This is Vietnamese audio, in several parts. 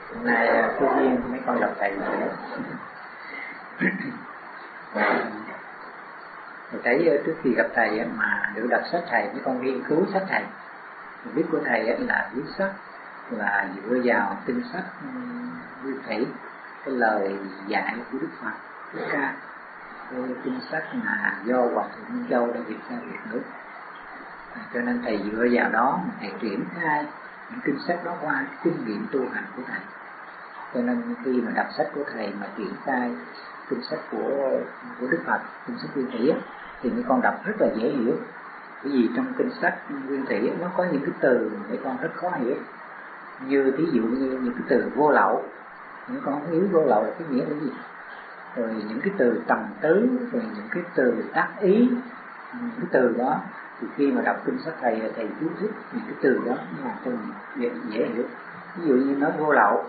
Hôm nay cô Duyên mấy con đọc thầy nữa. Thầy thấy trước khi gặp thầy mà được đọc sách thầy, mấy con nghiên cứu sách thầy. Mình biết của thầy là viết sách là dựa vào kinh sách Nguyên Thủy, cái lời dạy của Đức Phật, Thích Ca, cái kinh sách mà do Hòa Thượng Minh Châu đã dịch ra Việt ngữ. Cho nên thầy dựa vào đó mà thầy triển khai những kinh sách đó qua kinh nghiệm tu hành của thầy. Cho nên khi mà đọc sách của thầy mà triển khai kinh sách của Đức Phật, kinh sách Nguyên Thủy thì mấy con đọc rất là dễ hiểu. Bởi vì trong kinh sách Nguyên Thủy nó có những cái từ mà mấy con rất khó hiểu. Như ví dụ như những cái từ vô lậu, mấy con không hiểu vô lậu là cái nghĩa là gì. Rồi những cái từ tầm tứ, rồi những cái từ tác ý, những cái từ đó thì khi mà đọc kinh sách thầy chú thích những cái từ đó là cho mình dễ hiểu. Ví dụ như nói vô lậu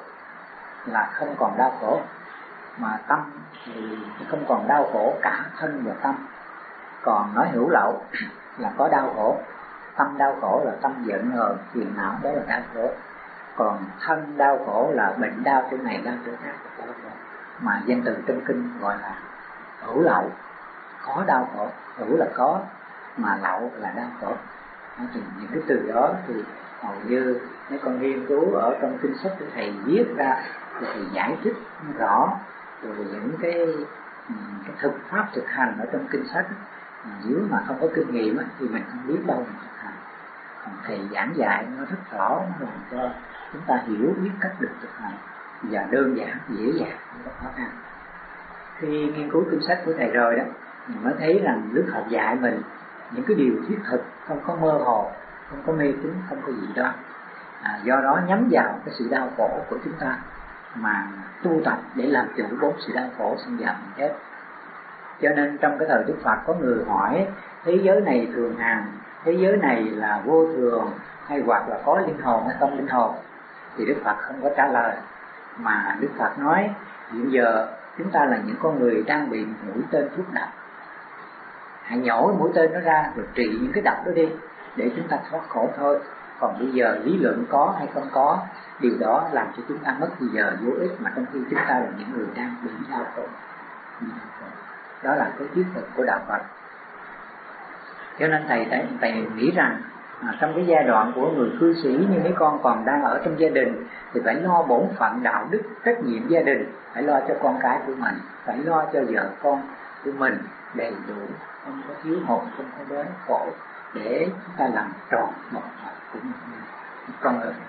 là không còn đau khổ, mà tâm thì không còn đau khổ cả thân và tâm. Còn nói hữu lậu là có đau khổ, tâm đau khổ là tâm giận hờn phiền não, đó là đau khổ. Còn thân đau khổ là bệnh đau chỗ này đau chỗ khác, mà danh từ trong kinh gọi là hữu lậu, có đau khổ. Hữu là có, mà lậu là đau khổ. Thì những cái từ đó thì hầu như mấy con nghiên cứu ở trong kinh sách của thầy viết ra thì thầy giải thích rõ. Rồi những cái thực pháp thực hành ở trong kinh sách nếu mà không có kinh nghiệm thì mình không biết đâu mà thực hành. Còn thầy giảng dạy nó rất rõ, nó làm cho chúng ta hiểu biết cách được thực hành và đơn giản, dễ dàng, không có khó khăn. Khi nghiên cứu kinh sách của thầy rồi đó, mình mới thấy rằng Đức Phật dạy mình những cái điều thiết thực, không có mơ hồ, không có mê tín, không có gì đó. Do đó nhắm vào cái sự đau khổ của chúng ta mà tu tập để làm chủ bốn sự đau khổ sinh già bệnh chết. Cho nên trong cái thời Đức Phật có người hỏi thế giới này thường hằng, thế giới này là vô thường, hay hoặc là có linh hồn hay không linh hồn, thì Đức Phật không có trả lời, mà Đức Phật nói hiện giờ chúng ta là những con người đang bị mũi tên thuốc độc, hãy nhổ cái mũi tên nó ra rồi trị những cái độc đó đi để chúng ta thoát khổ thôi. Còn bây giờ lý luận có hay không có, điều đó làm cho chúng ta mất bây giờ vô ích, mà trong khi chúng ta là những người đang bị đau khổ. Đó là cái thuyết thực của đạo Phật. Cho nên thầy nghĩ rằng trong cái giai đoạn của người cư sĩ như mấy con còn đang ở trong gia đình thì phải lo bổn phận đạo đức, trách nhiệm gia đình, phải lo cho con cái của mình, phải lo cho vợ con của mình đầy đủ, không có thiếu hụt, không có đói khổ, để chúng ta làm tròn bổn phận của mình con người.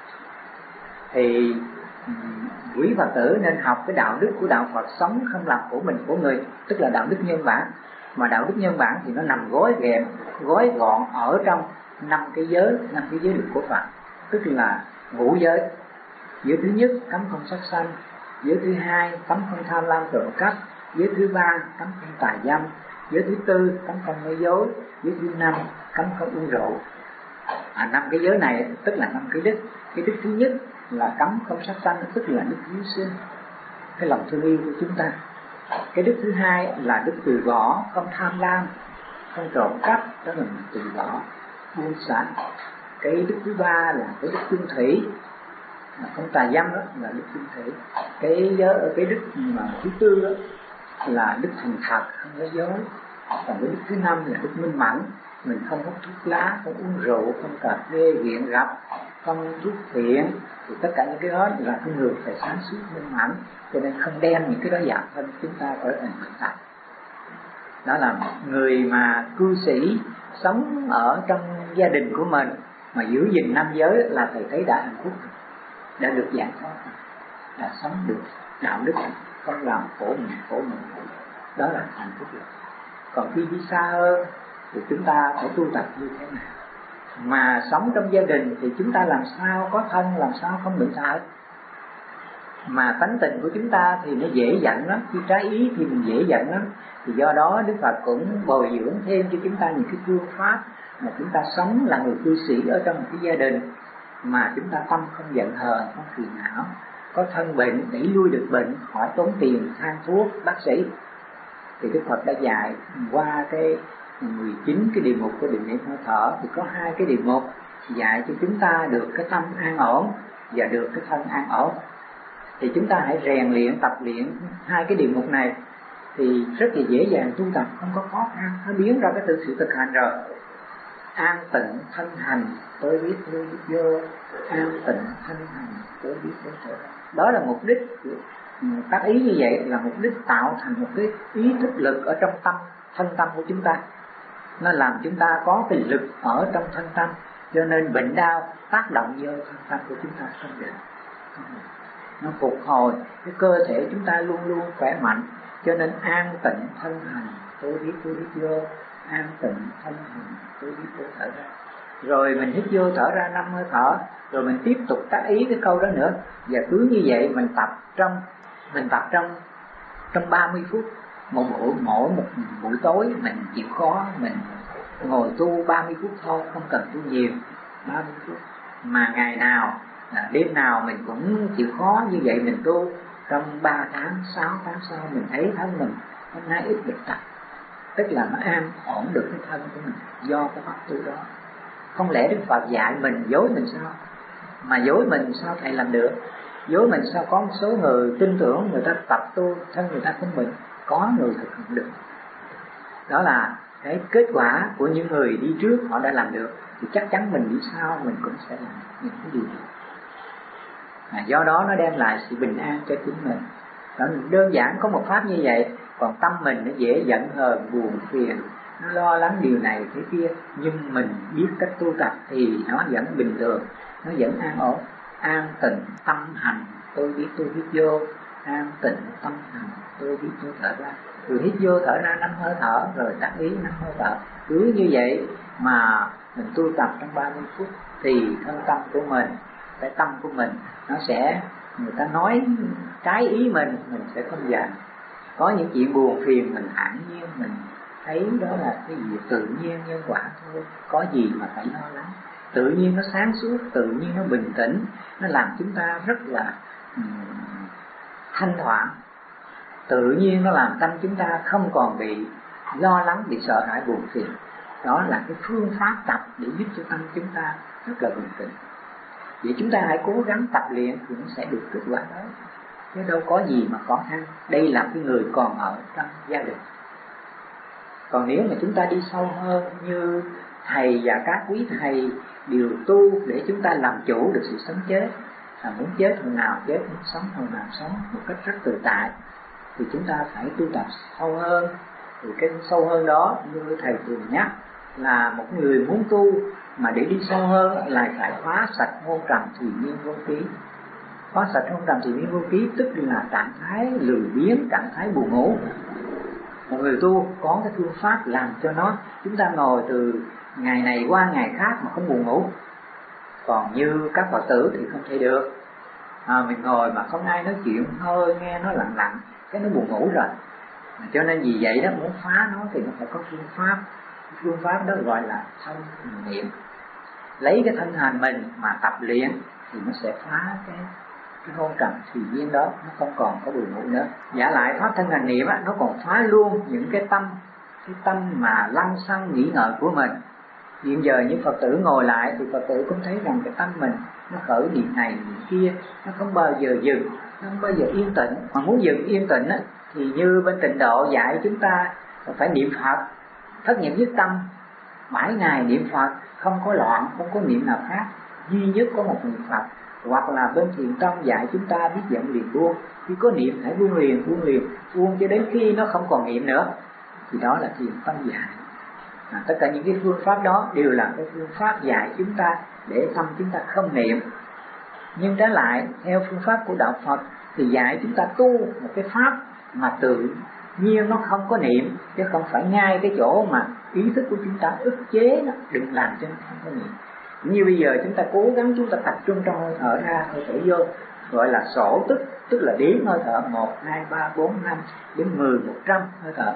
Thì quý Phật tử nên học cái đạo đức của đạo Phật, sống không làm của mình của người, tức là đạo đức nhân bản. Mà đạo đức nhân bản thì nó nằm gói gọn ở trong năm cái giới luật của Phật, tức là ngũ giới. Giới thứ nhất cấm không sát sanh, giới thứ hai cấm không tham lam trộm cắp, giới thứ ba cấm không tà dâm, giới thứ tư cấm không nói dối, giới thứ năm cấm không uống rượu. Năm cái giới này tức là năm cái đức. Cái đức thứ nhất là cấm không sát sanh, tức là đức hiếu sinh, cái lòng thương yêu của chúng ta. Cái đức thứ hai là đức từ bỏ, không tham lam, không trộm cắp, đó là từ bỏ, buông xả. Cái đức thứ ba là cái đức chung thủy, không tà dâm, đó là đức chung thủy. Cái đức mà thứ tư đó là đức thành thật, không nói dối. Còn cái đức thứ năm là đức minh mẫn, mình không hút thuốc lá, không uống rượu, không cà phê nghiện gặp, không thuốc phiện. Thì tất cả những cái đó là con người phải sáng suốt minh mẫn, cho nên không đem những cái đó vào thân chúng ta trở thành bệnh tật. Đó là người mà cư sĩ sống ở trong gia đình của mình mà giữ gìn năm giới là thầy thấy đã hạnh phúc, đã được giải thoát, đã sống được đạo đức, không làm khổ mình. Đó là hạnh phúc rồi. Còn khi đi xa hơn thì chúng ta phải tu tập như thế nào? Mà sống trong gia đình thì chúng ta làm sao có thân, làm sao không bị tật. Mà tánh tình của chúng ta thì nó dễ giận lắm, khi trái ý thì mình dễ giận lắm. Thì do đó Đức Phật cũng bồi dưỡng thêm cho chúng ta những cái phương pháp mà chúng ta sống là người cư sĩ ở trong một cái gia đình mà chúng ta tâm không giận hờn, không phiền não, có thân bệnh đẩy lui được bệnh, khỏi tốn tiền than thuốc bác sĩ. Thì Đức Phật đã dạy qua cái 19 cái đề mục của định niệm hơi thở, thì có 2 cái đề mục dạy cho chúng ta được cái tâm an ổn và được cái thân an ổn. Thì chúng ta hãy rèn luyện, tập luyện hai cái điều mục này thì rất là dễ dàng tu tập, không có khó khăn, nó biến ra cái sự thực hành rồi. An tịnh thanh hành tôi biết tôi vô, an tịnh thanh hành tôi biết tôi thở. Đó là mục đích, tác ý như vậy là mục đích tạo thành một cái ý thức lực ở trong tâm, thân tâm của chúng ta. Nó làm chúng ta có cái lực ở trong thân tâm, cho nên bệnh đau tác động vô thân tâm của chúng ta không được. Nó phục hồi cái cơ thể chúng ta luôn luôn khỏe mạnh. Cho nên an tịnh thân hành tôi biết vô, an tịnh thân hành tôi biết tôi thở ra. Rồi mình hít vô thở ra 5 hơi thở, rồi mình tiếp tục tác ý cái câu đó nữa. Và cứ như vậy mình tập trong 30 phút. Mỗi một buổi tối mình chịu khó, mình ngồi tu 30 phút thôi, không cần tu nhiều, 30 phút. Mà ngày nào, đêm nào mình cũng chịu khó như vậy mình tu. Trong 3 tháng, 6 tháng sau mình thấy thân mình hôm nay ít bệnh tật, tức là nó an ổn được cái thân của mình do cái pháp tu đó. Không lẽ Đức Phật dạy mình dối mình sao? Mà dối mình sao thầy làm được? Dối mình sao có một số người tin tưởng, người ta tập tu thân người ta không bệnh, có người thực hiện được. Đó là cái kết quả của những người đi trước họ đã làm được, thì chắc chắn mình đi sau mình cũng sẽ làm những cái điều này. Do đó nó đem lại sự bình an cho chính mình. Đó, đơn giản có một pháp như vậy. Còn tâm mình nó dễ giận hờn, buồn phiền, nó lo lắng điều này thế kia, nhưng mình biết cách tu tập thì nó vẫn bình thường, nó vẫn an ổn. An tịnh tâm hành tôi biết vô, an tịnh tâm hành tôi biết tôi thở ra. Rồi hít vô thở ra 5 hơi thở, rồi tác ý 5 hơi thở. Cứ như vậy mà mình tu tập trong 30 phút thì thân tâm của mình, cái tâm của mình nó sẽ, người ta nói trái ý mình sẽ không giận. Có những chuyện buồn phiền mình thản nhiên, mình thấy đó là cái gì tự nhiên nhân quả thôi, có gì mà phải lo lắng. Tự nhiên nó sáng suốt, tự nhiên nó bình tĩnh, nó làm chúng ta rất là thanh thoảng. Tự nhiên nó làm tâm chúng ta không còn bị lo lắng, bị sợ hãi buồn phiền. Đó là cái phương pháp tập để giúp cho tâm chúng ta rất là bình tĩnh. Vậy chúng ta hãy cố gắng tập luyện thì nó sẽ được kết quả đó, chứ đâu có gì mà khó khăn. Đây là cái người còn ở trong gia đình. Còn nếu mà chúng ta đi sâu hơn, như thầy và các quý thầy đều tu để chúng ta làm chủ được sự sống chết, muốn chết hồi nào chết, muốn sống hồi nào sống một cách rất tự tại, thì chúng ta phải tu tập sâu hơn. Thì cái sâu hơn đó, như thầy thường nhắc, là một người muốn tu mà để đi sâu hơn là phải phá sạch hôn trầm thùy miên vô ký. Phá sạch hôn trầm thùy miên vô ký tức là trạng thái lười biếng, trạng thái buồn ngủ. Một người tu có cái phương pháp làm cho nó, chúng ta ngồi từ ngày này qua ngày khác mà không buồn ngủ. Còn như các Phật tử thì không thể được. Mình ngồi mà không ai nói chuyện, hơi nghe nó lặng lặng, cái nó buồn ngủ rồi. Cho nên vì vậy đó, muốn phá nó thì nó phải có phương pháp. Phương pháp đó gọi là thân niệm. Lấy cái thân hành mình mà tập luyện thì nó sẽ phá cái hôn trầm thùy miên đó, nó không còn có buồn ngủ nữa. Giả lại pháp thân hành niệm á, nó còn phá luôn những cái tâm mà lăng xăng nghĩ ngợi của mình. Hiện giờ những Phật tử ngồi lại thì Phật tử cũng thấy rằng cái tâm mình nó khởi niệm này niệm kia, nó không bao giờ dừng, nó không bao giờ yên tĩnh. Mà muốn dừng yên tĩnh á, thì như bên Tịnh Độ dạy chúng ta phải niệm Phật, thất niệm nhất tâm, 7 ngày niệm Phật, không có loạn, không có niệm nào khác, duy nhất có một niệm Phật. Hoặc là bên Thiền Tông dạy chúng ta biết giận liền buông, khi có niệm hãy buông liền, buông cho đến khi nó không còn niệm nữa. Thì đó là Thiền Tông dạy. Tất cả những cái phương pháp đó đều là cái phương pháp dạy chúng ta để tâm chúng ta không niệm. Nhưng trái lại theo phương pháp của đạo Phật thì dạy chúng ta tu một cái pháp mà tự nhiên nó không có niệm, chứ không phải ngay cái chỗ mà ý thức của chúng ta ức chế nó, đừng làm cho nó không có niệm. Như bây giờ chúng ta cố gắng chúng ta tập trung trong hơi thở ra, hơi thở vô, gọi là sổ tức là đếm hơi thở 1, 2, 3, 4, 5 đến 10, 100 hơi thở.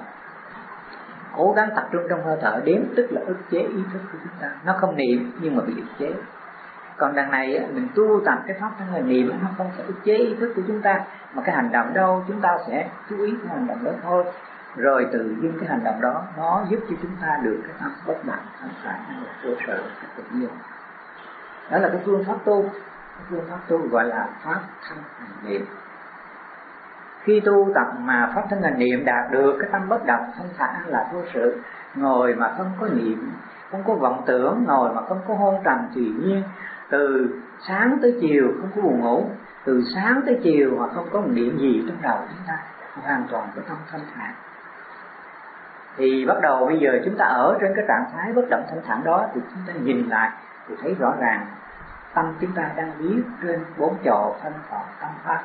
Cố gắng tập trung trong hơi thở đếm, tức là ức chế ý thức của chúng ta. Nó không niệm nhưng mà bị ức chế. Còn đằng này mình tu tập cái pháp thân là niệm, nó không phải ức chế ý thức của chúng ta, mà cái hành động đâu chúng ta sẽ chú ý cái hành động đó thôi. Rồi từ dưng cái hành động đó nó giúp cho chúng ta được cái tâm bất động, thanh thản, cơ sở tự nhiên. Đó là cái phương pháp tu. Cái phương pháp tu gọi là pháp thân hành niệm. Khi tu tập mà pháp thân hành niệm đạt được cái tâm bất động thanh thản là vô sự, ngồi mà không có niệm, không có vọng tưởng, ngồi mà không có hôn trầm tùy nhiên, từ sáng tới chiều không có buồn ngủ, từ sáng tới chiều mà không có một niệm gì trong đầu chúng ta, hoàn toàn có tâm thanh thản. Thì bắt đầu bây giờ chúng ta ở trên cái trạng thái bất động thanh thản đó, thì chúng ta nhìn lại thì thấy rõ ràng tâm chúng ta đang biết trên bốn chầu thân thọ tâm pháp,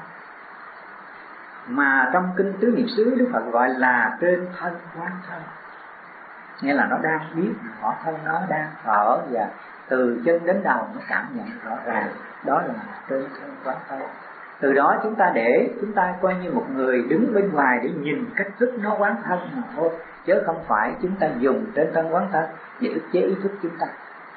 mà trong kinh Tứ Niệm xứ Đức Phật gọi là trên thân quán thân, nghĩa là nó đang biết rõ thân nó đang thở, và từ chân đến đầu nó cảm nhận rõ ràng, đó là trên thân quán thân. Từ đó chúng ta coi như một người đứng bên ngoài để nhìn cách thức nó quán thân mà thôi, chứ không phải chúng ta dùng trên thân quán thân để ức chế ý thức chúng ta.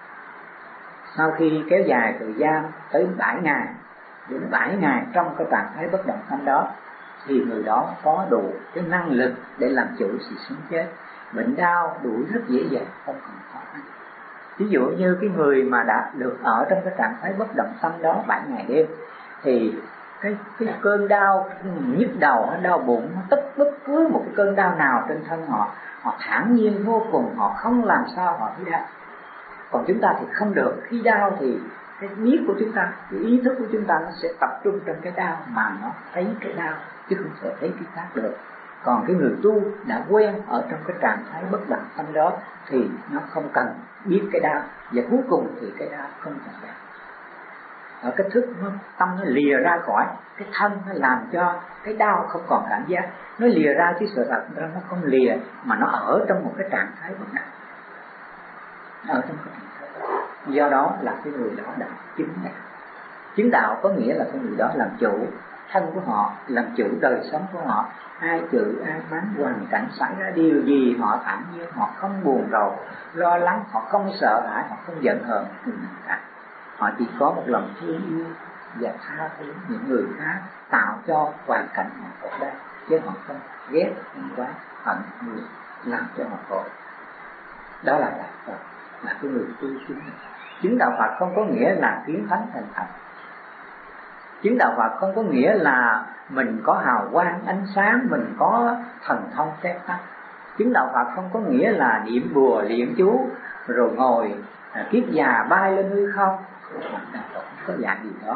Sau khi kéo dài thời gian tới 7 ngày, đến 7 ngày trong cái trạng thái bất động thanh đó, thì người đó có đủ cái năng lực để làm chủ sự sống chết. Bệnh đau đuổi rất dễ dàng, không còn khó khăn. Ví dụ như cái người mà đã được ở trong cái trạng thái bất động thanh đó 7 ngày đêm, thì cái cơn đau nhức đầu, đau bụng, bất cứ một cái cơn đau nào trên thân họ thản nhiên vô cùng, họ không làm sao họ thấy đau. Còn chúng ta thì không được, khi đau thì cái biết của chúng ta, cái ý thức của chúng ta nó sẽ tập trung trong cái đau mà nó thấy cái đau, chứ không thể thấy cái khác được. Còn cái người tu đã quen ở trong cái trạng thái bất động thanh đó thì nó không cần biết cái đau, và cuối cùng thì cái đau không còn đau. Ở cái thức tâm nó lìa ra khỏi cái thân, nó làm cho cái đau không còn cảm giác, nó lìa ra chứ sự thật ra nó không lìa, mà nó ở trong một cái trạng thái bất động, ở trong cái trạng thái đó. Do đó là cái người đó đã chứng đạo. Chứng đạo có nghĩa là cái người đó làm chủ thân của họ, làm chủ đời sống của họ, ai chữ ai mắng, hoàn cảnh xảy ra điều gì họ thản nhiên, họ không buồn rầu lo lắng, họ không sợ hãi, họ không giận hờn cả. Họ chỉ có một lòng thương yêu và tha thứ những người khác, tạo cho hoàn cảnh họ khổ đau, chứ họ không ghét, không quá hận người làm cho họ khổ. Đó là đạo Phật, là cái người tu chứng. Chứng đạo Phật không có nghĩa là kiến thánh thành Phật. Chứng đạo Phật không có nghĩa là mình có hào quang ánh sáng, mình có thần thông phép tắc. Chứng đạo Phật không có nghĩa là niệm bùa niệm chú rồi ngồi kiết già bay lên hư không. Đạo Phật không có dạng gì đó.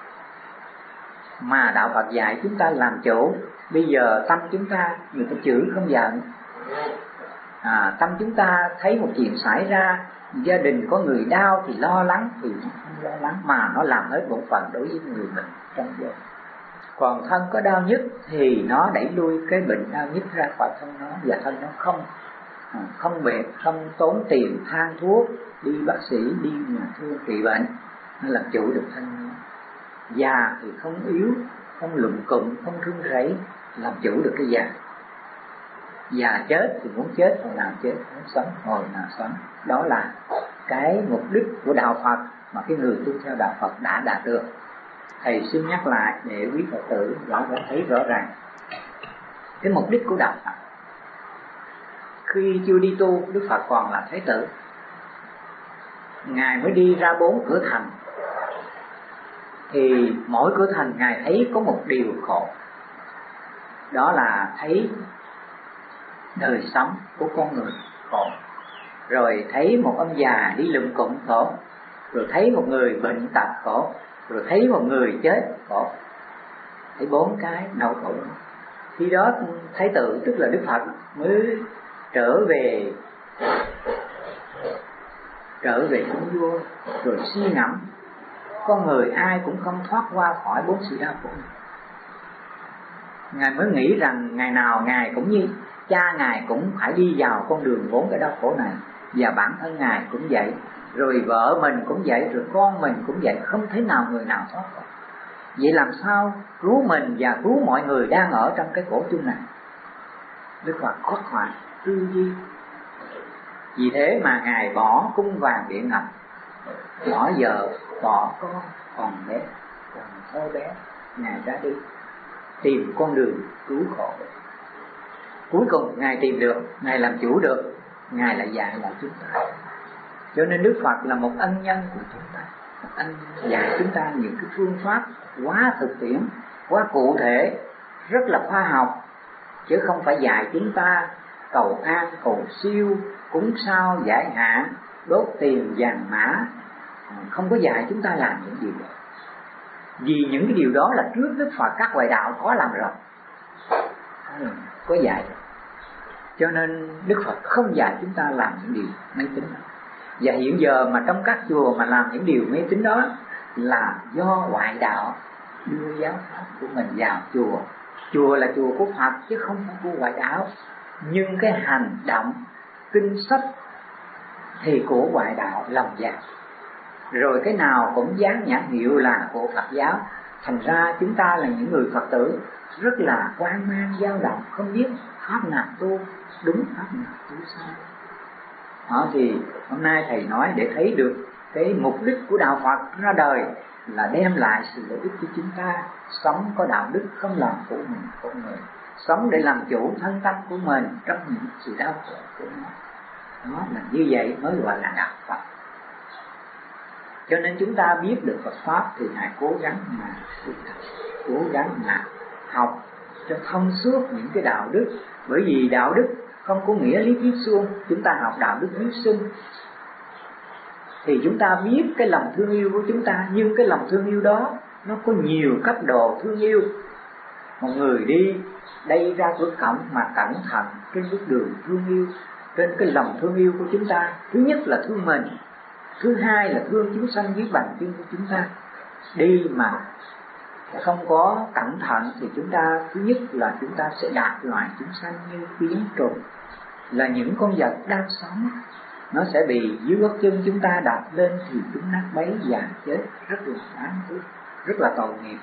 Mà đạo Phật dạy chúng ta làm chủ. Bây giờ tâm chúng ta, người ta chửi không giận, tâm chúng ta thấy một chuyện xảy ra, gia đình có người đau thì lo lắng, thì nó không lo lắng, mà nó làm hết bổn phận đối với người mình trong gia. Còn thân có đau nhức thì nó đẩy lui cái bệnh đau nhức ra khỏi thân nó, và thân nó không bệnh, không tốn tiền than thuốc, đi bác sĩ, đi nhà thương trị bệnh, nó làm chủ được thân nó. Già thì không yếu, không lụm cụm, không run rẩy, làm chủ được cái già. Già chết thì muốn chết hồi nào chết, muốn sống hồi nào sống. Đó là cái mục đích của đạo Phật mà cái người tu theo đạo Phật đã đạt được. Thầy xin nhắc lại để quý Phật tử thấy rõ ràng cái mục đích của đạo Phật. Khi chưa đi tu, Đức Phật còn là Thế tử, Ngài mới đi ra 4 cửa thành. Thì mỗi cửa thành Ngài thấy có một điều khổ, đó là thấy đời sống của con người khổ, rồi thấy một ông già đi lụm cụm khổ, rồi thấy một người bệnh tật khổ, rồi thấy một người chết khổ. Thấy 4 cái đau khổ. Khi đó Thái tử, tức là Đức Phật, mới trở về cung vua, rồi suy ngẫm con người ai cũng không thoát qua khỏi 4 sự đau khổ. Ngài mới nghĩ rằng ngày nào Ngài cũng như cha Ngài cũng phải đi vào con đường 4 cái đau khổ này, và bản thân Ngài cũng vậy, rồi vợ mình cũng vậy, rồi con mình cũng vậy, không thể nào người nào thoát khỏi. Vậy làm sao cứu mình và cứu mọi người đang ở trong cái khổ chung này? Đức Phật khắc khoải tư duy. Vì thế mà Ngài bỏ cung vàng điện ngọc, bỏ vợ, bỏ con, còn bé, còn thơ bé, Ngài ra đi tìm con đường cứu khổ. Cuối cùng Ngài tìm được, Ngài làm chủ được, Ngài lại dạy lại chúng ta. Cho nên Đức Phật là một ân nhân của chúng ta, anh dạy chúng ta những cái phương pháp quá thực tiễn, quá cụ thể, rất là khoa học, chứ không phải dạy chúng ta cầu an cầu siêu, cúng sao giải hạn, đốt tiền vàng mã. Không có dạy chúng ta làm những điều đó, vì những cái điều đó là trước Đức Phật các ngoại đạo có làm rồi, có dạy. Cho nên Đức Phật không dạy chúng ta làm những điều mê tín. Và hiện giờ mà trong các chùa mà làm những điều mê tín đó là do ngoại đạo đưa giáo pháp của mình vào chùa. Chùa là chùa của Phật chứ không phải của ngoại đạo. Nhưng cái hành động kinh sách thì của ngoại đạo lòng dạ, rồi cái nào cũng dán nhãn hiệu là của Phật giáo. Thành ra chúng ta là những người Phật tử rất là hoang mang dao động, không biết pháp nào tu đúng, pháp nào tu sai. Đó thì hôm nay thầy nói để thấy được cái mục đích của đạo Phật ra đời là đem lại sự lợi ích cho chúng ta, sống có đạo đức, không làm phụ mình con người, sống để làm chủ thân tâm của mình trong những sự đau khổ của nó. Đó là như vậy mới gọi là đạo Phật. Cho nên chúng ta biết được Phật pháp thì hãy cố gắng mà tu tập, cố gắng mà học cho thông suốt những cái đạo đức. Bởi vì đạo đức không có nghĩa lý thuyết suông, chúng ta học đạo đức hiếu sinh thì chúng ta biết cái lòng thương yêu của chúng ta. Nhưng cái lòng thương yêu đó nó có nhiều cấp độ thương yêu. Một người đi đây ra cửa cổng mà cẩn thận trên bước đường thương yêu, trên cái lòng thương yêu của chúng ta, thứ nhất là thương mình, thứ hai là thương chúng sanh dưới bàn chân của chúng ta. Đi mà không có cẩn thận thì chúng ta, thứ nhất là chúng ta sẽ đạp loài chúng sanh như kiến trùng, là những con vật đang sống, nó sẽ bị dưới gót chân chúng ta đạp lên thì chúng nát bấy và chết, rất là đáng tiếc, rất là tội nghiệp.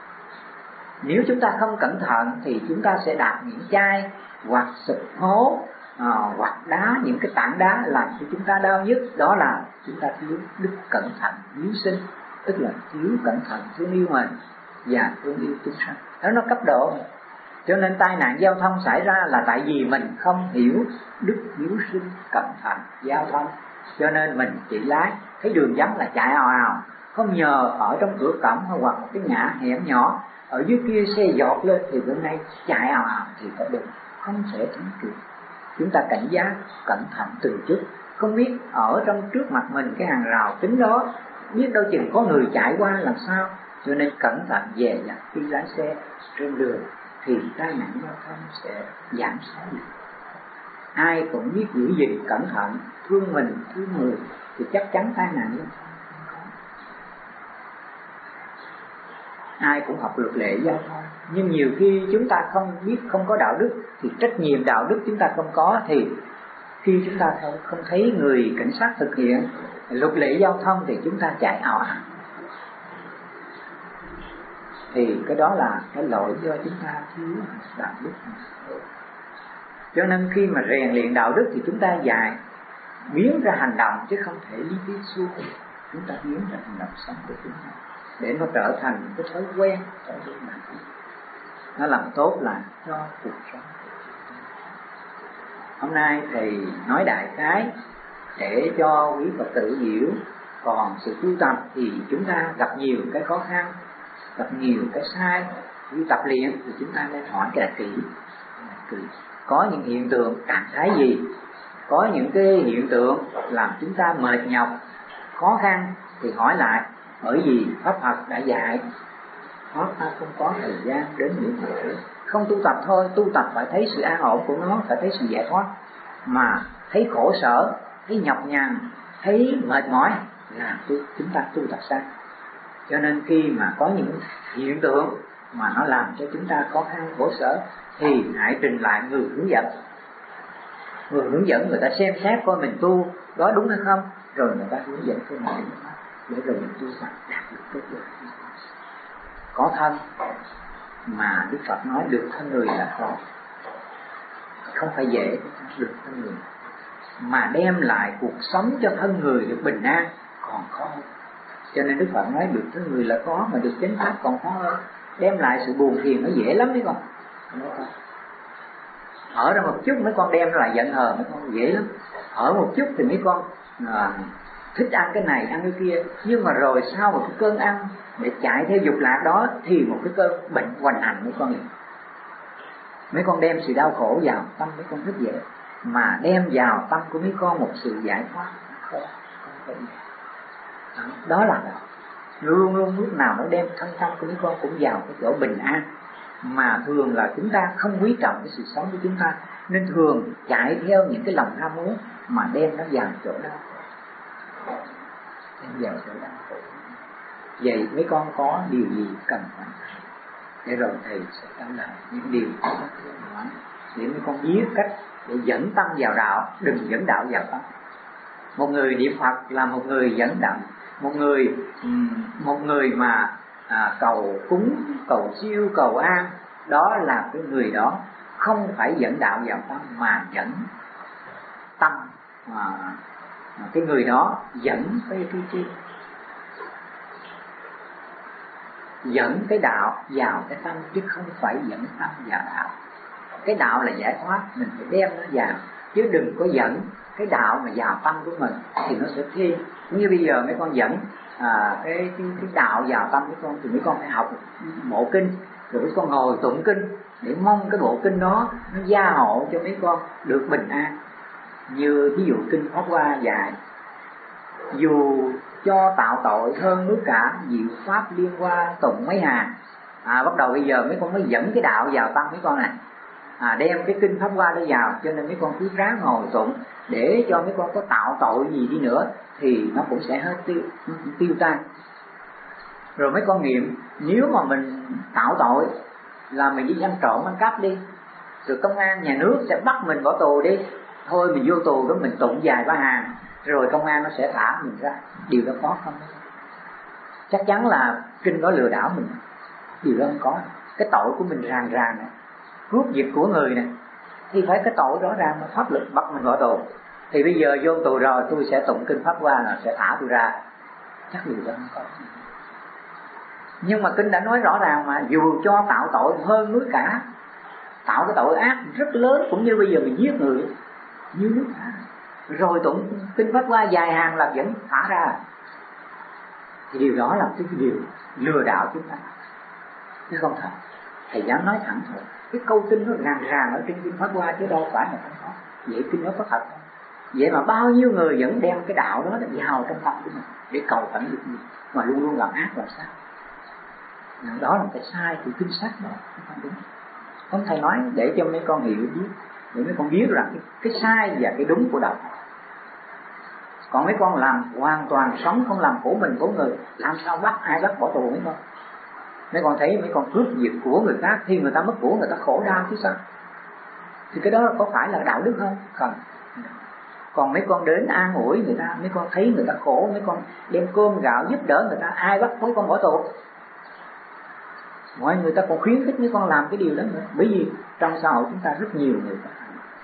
Nếu chúng ta không cẩn thận thì chúng ta sẽ đạp những chai hoặc sụp hố hoặc đá, những cái tảng đá làm cho chúng ta đau nhức. Đó là chúng ta thiếu đức cẩn thận hiếu sinh, tức là thiếu cẩn thận thương yêu mình và thương yêu chúng sanh. Đó nó cấp độ. Cho nên tai nạn giao thông xảy ra là tại vì mình không hiểu đức hiếu sinh cẩn thận giao thông. Cho nên mình chỉ lái thấy đường vắng là chạy ào ào, không nhờ ở trong cửa cổng hoặc một cái ngã hẻm nhỏ ở dưới kia xe giọt lên thì bữa nay chạy ào ào thì phải đừng, không thể thắng kịp. Chúng ta cảnh giác cẩn thận từng chút, không biết ở trong trước mặt mình cái hàng rào kính đó, biết đâu chừng có người chạy qua làm sao. Cho nên cẩn thận dè dặt khi lái xe trên đường thì tai nạn giao thông sẽ giảm số. Ai cũng biết giữ gìn cẩn thận, thương mình thương người thì chắc chắn tai nạn giao thông không có. Ai cũng học luật lệ giao thông, nhưng nhiều khi chúng ta không biết, không có đạo đức thì trách nhiệm đạo đức chúng ta không có, thì khi chúng ta không thấy người cảnh sát thực hiện luật lệ giao thông thì chúng ta chạy ảo ảo, thì cái đó là cái lỗi do chúng ta thiếu đạo đức. Cho nên khi mà rèn luyện đạo đức thì chúng ta dạy biến ra hành động chứ không thể lý thuyết suông. Chúng ta biến ra hành động sống của chúng ta để nó trở thành cái thói quen trong cuộc đời. Nó làm tốt là cho cuộc sống. Hôm nay thầy nói đại khái để cho quý Phật tử hiểu. Còn sự tu tập thì chúng ta gặp nhiều cái khó khăn, gặp nhiều cái sai. Khi tập luyện thì chúng ta nên hỏi cái kỹ. Có những hiện tượng trạng thái gì, có những cái hiện tượng làm chúng ta mệt nhọc, khó khăn thì hỏi lại. Bởi vì Pháp Phật đã dạy, Pháp ta không có thời gian đến những việc đó. Không tu tập thôi, tu tập phải thấy sự an ổn của nó, phải thấy sự giải thoát. Mà thấy khổ sở, thấy nhọc nhằn, thấy mệt mỏi là chúng ta tu tập sai. Cho nên khi mà có những hiện tượng mà nó làm cho chúng ta khó khăn khổ sở thì hãy trình lại người hướng dẫn. Người hướng dẫn người ta xem xét coi mình tu đó đúng hay không, rồi người ta hướng dẫn cho mình để rồi mình tu tập đạt được kết quả. Có thân mà Đức Phật nói được thân người là khó, không phải dễ được thân người, mà đem lại cuộc sống cho thân người được bình an còn khó hơn. Cho nên Đức Phật nói được thân người là khó, mà được chánh pháp còn khó hơn. Đem lại sự buồn phiền nó dễ lắm mấy con. Ở ra một chút mấy con đem lại giận hờn mấy con dễ lắm. Ở một chút thì mấy con thích ăn cái này ăn cái kia, nhưng mà rồi sau một cái cơn ăn để chạy theo dục lạc đó thì một cái cơn bệnh hoành hành mấy con. Mấy con đem sự đau khổ vào tâm mấy con rất dễ, mà đem vào tâm của mấy con một sự giải thoát không dễ. Đó là luôn luôn lúc nào nó đem thân tâm của mấy con cũng vào cái chỗ bình an. Mà thường là chúng ta không quý trọng cái sự sống của chúng ta, nên thường chạy theo những cái lòng ham muốn mà đem nó vào chỗ đó, đem vào chỗ đó. Vậy mấy con có điều gì cần phải, để rồi thầy sẽ trả lời những điều có nói, để mấy con biết cách để dẫn tâm vào đạo, đừng dẫn đạo vào tâm. Một người niệm Phật là một người dẫn đạo, một người mà cầu cúng, cầu siêu, cầu an, đó là cái người đó không phải dẫn đạo vào tâm mà dẫn tâm, cái người đó dẫn cái đạo vào cái tâm, chứ không phải dẫn tâm vào đạo. Cái đạo là giải thoát, mình phải đem nó vào, chứ đừng có dẫn cái đạo mà vào tâm của mình thì nó sẽ thi. Như bây giờ mấy con dẫn cái đạo vào tâm mấy con, thì mấy con phải học bộ kinh, rồi mấy con ngồi tụng kinh để mong cái bộ kinh đó nó gia hộ cho mấy con được bình an. Như ví dụ kinh Pháp Hoa dạy: dù cho tạo tội hơn núi cả, diệu pháp liên hoa tụng mấy hàng. Bắt đầu bây giờ mấy con mới dẫn cái đạo vào tâm mấy con này, đem cái kinh Pháp Hoa đó vào. Cho nên mấy con cứ ráng ngồi tụng, để cho mấy con có tạo tội gì đi nữa thì nó cũng sẽ hết tiêu tan. Rồi mấy con nghiệm, nếu mà mình tạo tội là mình đi ăn trộm ăn cắp đi, rồi công an nhà nước sẽ bắt mình bỏ tù đi, thôi mình vô tù đó mình tụng vài ba hàng rồi công an nó sẽ thả mình ra. Điều đó có không? Chắc chắn là kinh đó lừa đảo mình. Điều đó không có. Cái tội của mình ràng này, cướp giật của người này, thì phải cái tội rõ ràng mà pháp luật bắt mình bỏ tù. Thì bây giờ vô tù rồi tôi sẽ tụng kinh Pháp Hoa là sẽ thả tôi ra. Chắc điều đó không có. Nhưng mà kinh đã nói rõ ràng mà, dù cho tạo tội hơn núi cả, tạo cái tội ác rất lớn, cũng như bây giờ mình giết người như núi cả, rồi tụng kinh Pháp Hoa vài hàng là vẫn thả ra, thì điều đó là cái điều lừa đảo chúng ta, chứ không thật. Thầy dám nói thẳng thôi, cái câu kinh nó ràng ở trên kinh Pháp Hoa chứ đâu phải là không có. Vậy kinh nó có thật không? Vậy mà bao nhiêu người vẫn đem cái đạo đó vào trong tâm của mình để cầu khẩn được gì, mà luôn luôn làm ác làm sao? Đó là cái sai của kinh sách đó, không đúng. Không, thầy nói để cho mấy con hiểu biết, để mấy con biết rằng cái sai và cái đúng của đạo. Còn mấy con làm hoàn toàn sống không làm khổ mình khổ người, làm sao bắt ai bắt bỏ tù mấy con? Mấy con thấy mấy con cướp giật của người khác, khi người ta mất của người ta khổ đau chứ sao? Thì cái đó có phải là đạo đức không? Không. Còn mấy con đến an ủi người ta, mấy con thấy người ta khổ, mấy con đem cơm gạo giúp đỡ người ta, ai bắt mấy con bỏ tù? Mọi người ta còn khuyến khích mấy con làm cái điều đó nữa. Bởi vì trong xã hội chúng ta rất nhiều người ta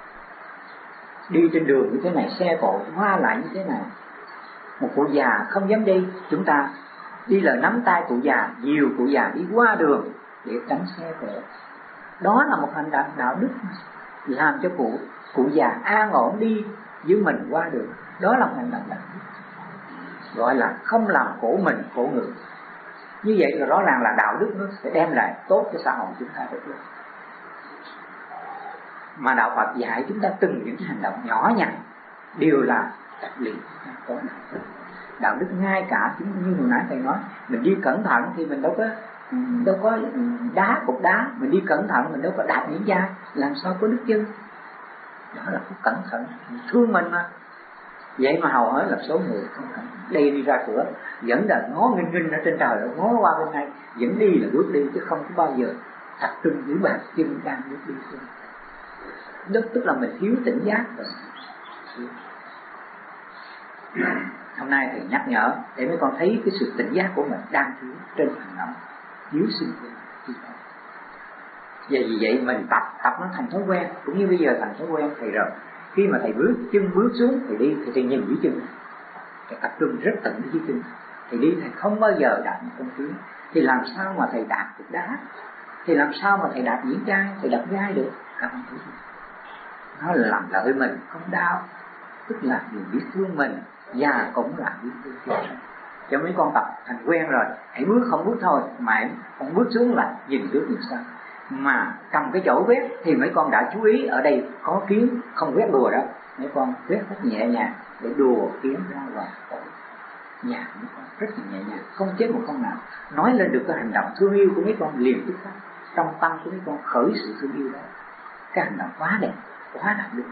đi trên đường như thế này, xe cộ hoa lại như thế này, một cụ già không dám đi, chúng ta đi là nắm tay cụ già, dìu cụ già đi qua đường để tránh xe cộ. Đó là một hành động đạo đức, làm cho cụ già an ổn đi với mình qua đường. Đó là một hành động đạo đức, gọi là không làm khổ mình khổ người. Như vậy là rõ ràng là đạo đức nó sẽ đem lại tốt cho xã hội chúng ta được luôn. Mà đạo Phật dạy chúng ta từng những hành động nhỏ nhặt đều là tập luyện tốt đạo đức. Ngay cả chúng như hồi nãy thầy nói, mình đi cẩn thận thì mình đâu có đá cục đá, mình đi cẩn thận mình đâu có đạp những da, làm sao có đức chân. Đó là cái cẩn thận, mình thương mình mà. Vậy mà hầu hết là số người không cẩn thận, đi ra cửa vẫn là ngó nghinh ở trên trời, ngó qua bên này vẫn đi là bước đi, chứ không có bao giờ tập trung giữ bàn chân đang bước đi. Đó tức là mình thiếu tỉnh giác rồi. Hôm nay thầy nhắc nhở để mấy con thấy cái sự tỉnh giác của mình đang thiếu trên hành động, thiếu sinh viên. Và vì vậy mình tập nó thành thói quen. Cũng như bây giờ thành thói quen thầy rồi, khi mà thầy chân bước xuống thầy đi thì thầy nhìn dưới chân, thầy tập trung rất tận dưới chân. Thầy đi thầy không bao giờ đạp một con tuyến. Thì làm sao mà thầy đạp cục đá, thì làm sao mà thầy đạp diễn trai, thầy đạp gai được? Nó làm lợi mình không đau, tức là mình biết thương mình và cũng là biết thương chúng sanh. Cho mấy con tập thành quen rồi, hãy bước không bước thôi, mà con bước xuống là nhìn trước nhìn sau. mà cầm cái chổi quét thì mấy con đã chú ý ở đây có kiến, không quét đùa đó, mấy con quét rất nhẹ nhàng để đùa kiến ra vào cổ nhà mấy con, rất là nhẹ nhàng, không chết một con nào. Nói lên được cái hành động thương yêu của mấy con liền tức khắc trong tâm của mấy con khởi sự thương yêu đó. Cái hành động quá đẹp, quá đạo đức.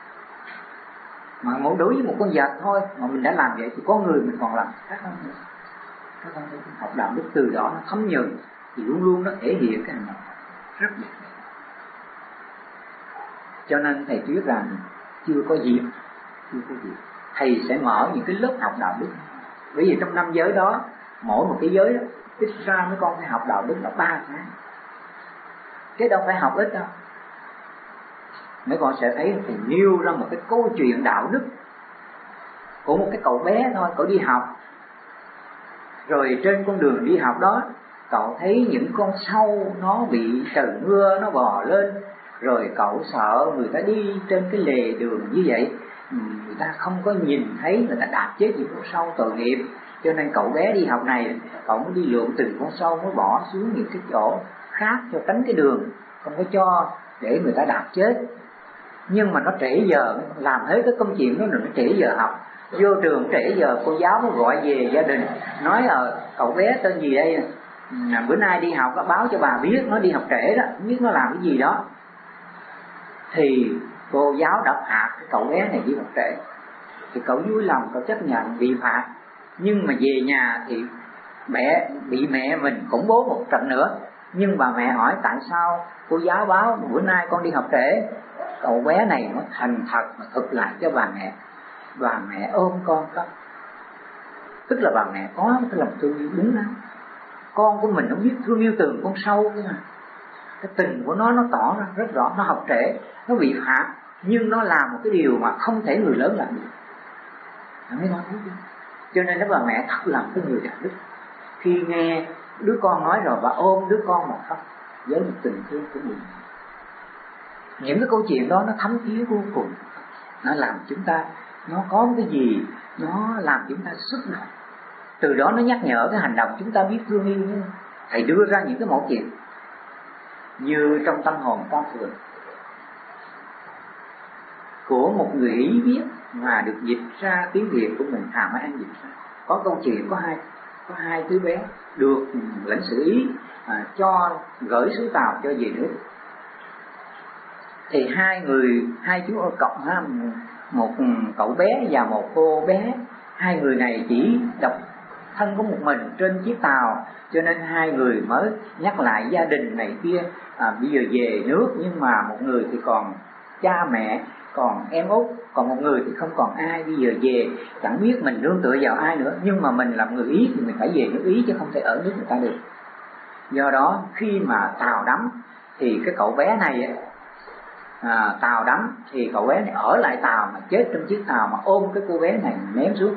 Mà đối với một con vật thôi mà mình đã làm vậy thì có người mình còn làm khác hơn nữa. Các con học đạo đức từ đó nó thấm nhuần thì luôn luôn nó thể hiện cái hành động rất đẹp. Cho nên thầy biết rằng chưa có dịp thầy sẽ mở những cái lớp học đạo đức. Bởi vì trong 5 giới đó, mỗi một cái giới đó ít ra mấy con phải học đạo đức là 3 tháng, chứ đâu phải học ít đâu. Mấy con sẽ thấy thầy nêu ra một cái câu chuyện đạo đức của một cái cậu bé thôi. Cậu đi học, rồi trên con đường đi học đó cậu thấy những con sâu nó bị trời mưa nó bò lên, rồi cậu sợ người ta đi trên cái lề đường như vậy, người ta không có nhìn thấy, người ta đạp chết những con sâu tội nghiệp. Cho nên cậu bé đi học này cậu mới đi lượm từng con sâu, mới bỏ xuống những cái chỗ khác cho tránh cái đường, không có cho để người ta đạp chết. Nhưng mà nó trễ giờ, làm hết cái công chuyện đó rồi nó trễ giờ học. Vô trường trễ giờ, cô giáo mới gọi về gia đình nói cậu bé tên gì đây, bữa nay đi học báo cho bà biết nó đi học trễ đó, không biết nó làm cái gì đó. Thì cô giáo đã phạt cái cậu bé này đi học trễ. Thì cậu vui lòng cậu chấp nhận bị phạt, nhưng mà về nhà thì bị mẹ mình khủng bố một trận nữa. Nhưng bà mẹ hỏi tại sao cô giáo báo bữa nay con đi học trễ. Cậu bé này nó thành thật mà thực lại cho bà mẹ. Bà mẹ ôm con đó, tức là bà mẹ có cái lòng thương yêu đúng lắm. Con của mình nó biết thương yêu từng con sâu cơ mà. Cái tình của nó tỏ ra rất rõ. Nó học trễ, nó bị phạt, nhưng nó làm một cái điều mà không thể người lớn làm được. Mấy con thấy chưa? Cho nên đó bà mẹ thật là cái người đạo đức. Khi nghe đứa con nói rồi bà ôm đứa con mà khóc với một tình thương của mình. Những cái câu chuyện đó nó thấm thía vô cùng. Nó làm chúng ta, nó có cái gì nó làm chúng ta xúc động. Từ đó nó nhắc nhở cái hành động chúng ta biết thương yêu. Thầy đưa ra những cái mẫu chuyện như trong Tâm hồn con phường của một người Ý viết mà được dịch ra tiếng Việt của mình, Hà Mai An dịch ra. Có câu chuyện có hai đứa bé được lãnh sự Ý cho gửi xuống tàu cho về nước. Thì hai chú cộng ha, một cậu bé và một cô bé, hai người này chỉ độc thân có một mình trên chiếc tàu, cho nên hai người mới nhắc lại gia đình này kia, bây giờ về nước. Nhưng mà một người thì còn cha mẹ, còn em út, còn một người thì không còn ai, bây giờ về chẳng biết mình nương tựa vào ai nữa. Nhưng mà mình làm người Ý thì mình phải về nước Ý chứ không thể ở nước người ta được. Do đó khi mà tàu đắm thì cái cậu bé này tàu đắm thì cậu bé này ở lại tàu mà chết trong chiếc tàu, mà ôm cái cô bé này ném xuống.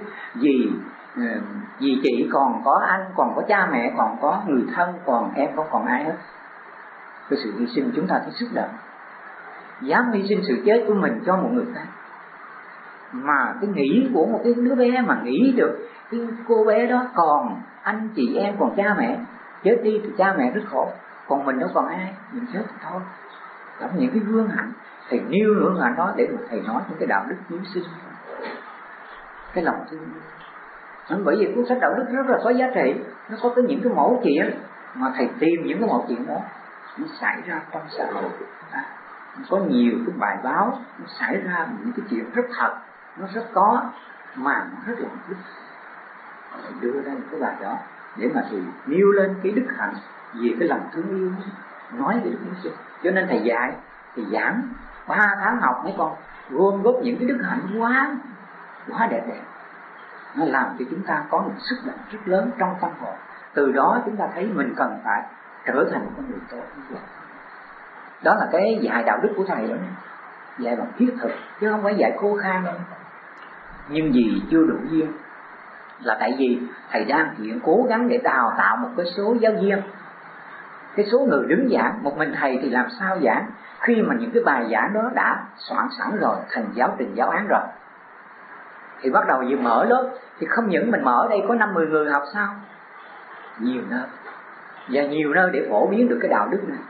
Vì chị còn có anh, còn có cha mẹ, còn có người thân, còn em không còn ai hết. Cái sự hy sinh chúng ta thấy xúc động, dám hy sinh sự chết của mình cho một người khác. Mà cái nghĩ của một cái đứa bé mà nghĩ được cái cô bé đó còn anh chị em, còn cha mẹ, chết đi thì cha mẹ rất khổ, còn mình đâu còn ai, mình chết thì thôi. Đó là những cái gương hạnh. Thầy nêu gương hạnh đó để mà thầy nói những cái đạo đức hiếu sinh, cái lòng thương. Bởi vì cuốn sách đạo đức rất là có giá trị. Nó có cái những cái mẫu chuyện mà thầy tìm những cái mẫu chuyện đó nó xảy ra trong xã hội. Có nhiều cái bài báo nó xảy ra những cái chuyện rất thật, nó rất có mà nó rất là đức. Thầy đưa ra những cái bài đó để mà thầy nêu lên cái đức hạnh về cái lòng thương yêu, nói về đức hiếu sinh. Cho nên thầy dạy, thầy giảng 3 tháng học mấy con gom góp những cái đức hạnh quá đẹp. Nó làm cho chúng ta có một sức mạnh rất lớn trong tâm hồn. Từ đó chúng ta thấy mình cần phải trở thành một con người tốt như vậy. Đó là cái dạy đạo đức của thầy đó, dạy bằng thiết thực chứ không phải dạy khô khan đâu. Nhưng vì chưa đủ duyên, là tại vì thầy đang hiện cố gắng để đào tạo một cái số giáo viên, cái số người đứng giảng. Một mình thầy thì làm sao giảng khi mà những cái bài giảng đó đã soạn sẵn rồi, thành giáo trình giáo án rồi. Thì bắt đầu vừa mở lớp thì không những mình mở đây có 5-10 người học sao, nhiều nơi và nhiều nơi để phổ biến được cái đạo đức này.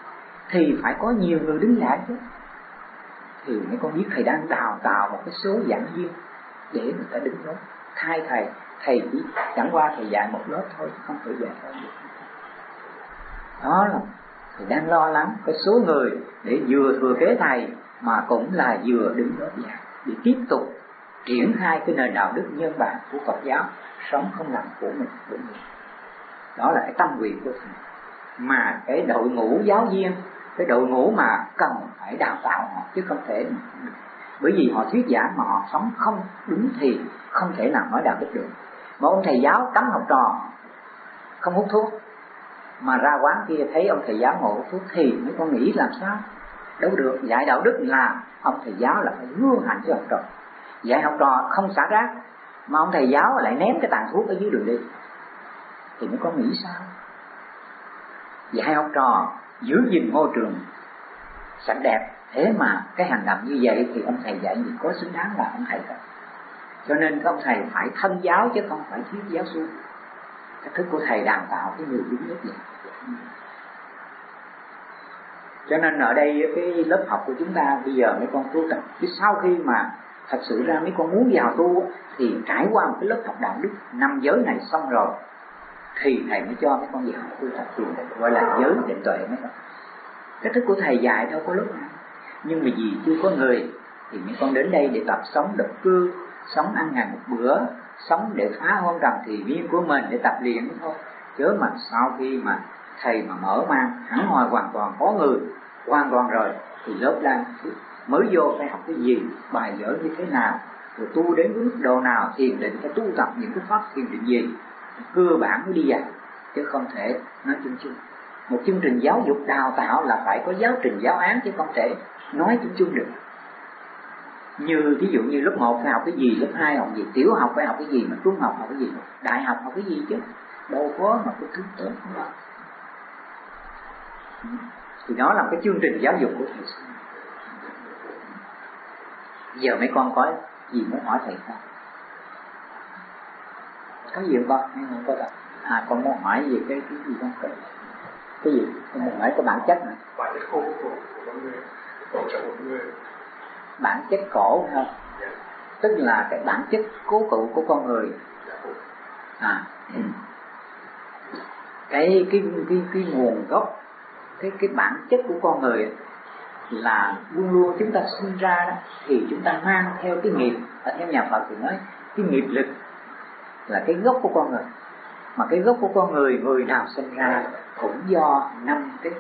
thì phải có nhiều người đứng dạy chứ. Thì mấy con biết thầy đang đào tạo một cái số giảng viên để người ta đứng đó thay thầy. Thầy chỉ chẳng qua thầy dạy một lớp thôi, không thể dạy hơn được. Đó là thầy đang lo lắng cái số người để vừa thừa kế thầy mà cũng là vừa đứng lớp dạy, để tiếp tục triển khai cái nền đạo đức nhân bản của Phật giáo, sống không làm của mình. Đó là cái tâm nguyện của thầy. Mà cái đội ngũ giáo viên, cái đội ngũ mà cần phải đào tạo họ, chứ không thể, bởi vì họ thuyết giảng mà họ sống không đúng thì không thể nào nói đạo đức được. Mà ông thầy giáo cấm học trò không hút thuốc, mà ra quán kia thấy ông thầy giáo ngồi hút thuốc thì mấy con nghĩ làm sao? Đâu được. Dạy đạo đức là ông thầy giáo là phải gương hành cho học trò. Dạy học trò không xả rác, mà ông thầy giáo lại ném cái tàn thuốc ở dưới đường đi, thì mấy con nghĩ sao? Dạy học trò giữ gìn môi trường sạch đẹp, thế mà cái hành động như vậy thì ông thầy dạy gì có xứng đáng là ông thầy không? Cho nên các ông thầy phải thân giáo chứ không phải thuyết giáo suông. Cách thức của thầy đào tạo cái người đứng lớp vậy. Cho nên ở đây cái lớp học của chúng ta bây giờ mấy con tu tập, chứ sau khi mà thật sự ra mấy con muốn vào tu thì trải qua một cái lớp học đạo đức 5 giới này xong rồi thì thầy mới cho mấy con vào tu tập thiền, gọi là giới định tuệ mấy con. Cách thức của thầy dạy đâu có lúc nào, nhưng mà vì chưa có người thì mấy con đến đây để tập sống độc cư, sống ăn ngày một bữa, sống để phá hôn trầm thì viên của mình để tập luyện thôi. Chứ mà sau khi mà thầy mà mở mang hẳn hoài hoàn toàn có người hoàn toàn rồi thì lớp lan mới vô phải học cái gì, bài vở như thế nào, rồi tu đến cái mức độ nào, thiền định phải tu tập những cái pháp thiền định gì, cơ bản mới đi dạy, chứ không thể nói chung chung. Một chương trình giáo dục đào tạo là phải có giáo trình giáo án, chứ không thể nói chung chung được. Như ví dụ như lớp 1 phải học cái gì, lớp 2 học gì, tiểu học phải học cái gì, mà trung học học cái gì, đại học học cái gì chứ, đâu có mà có thứ tốt không đâu. Thì đó là cái chương trình giáo dục của thầy. Giờ mấy con có gì muốn hỏi thầy không? Có gì không con? Không có đâu. Con muốn hỏi về cái gì không? Cái gì? Con muốn hỏi cái bản chất này. Bản chất khổ của con người, tổ chức một người. Bản chất khổ không? Yeah. Tức là cái bản chất cố cụ của con người. Cái nguồn gốc, cái bản chất của con người là luôn luôn chúng ta sinh ra đó, thì chúng ta mang theo cái nghiệp. Ở theo nhà Phật thì nói cái nghiệp lực là cái gốc của con người. Mà cái gốc của con người, người nào sinh ra cũng do 5 cái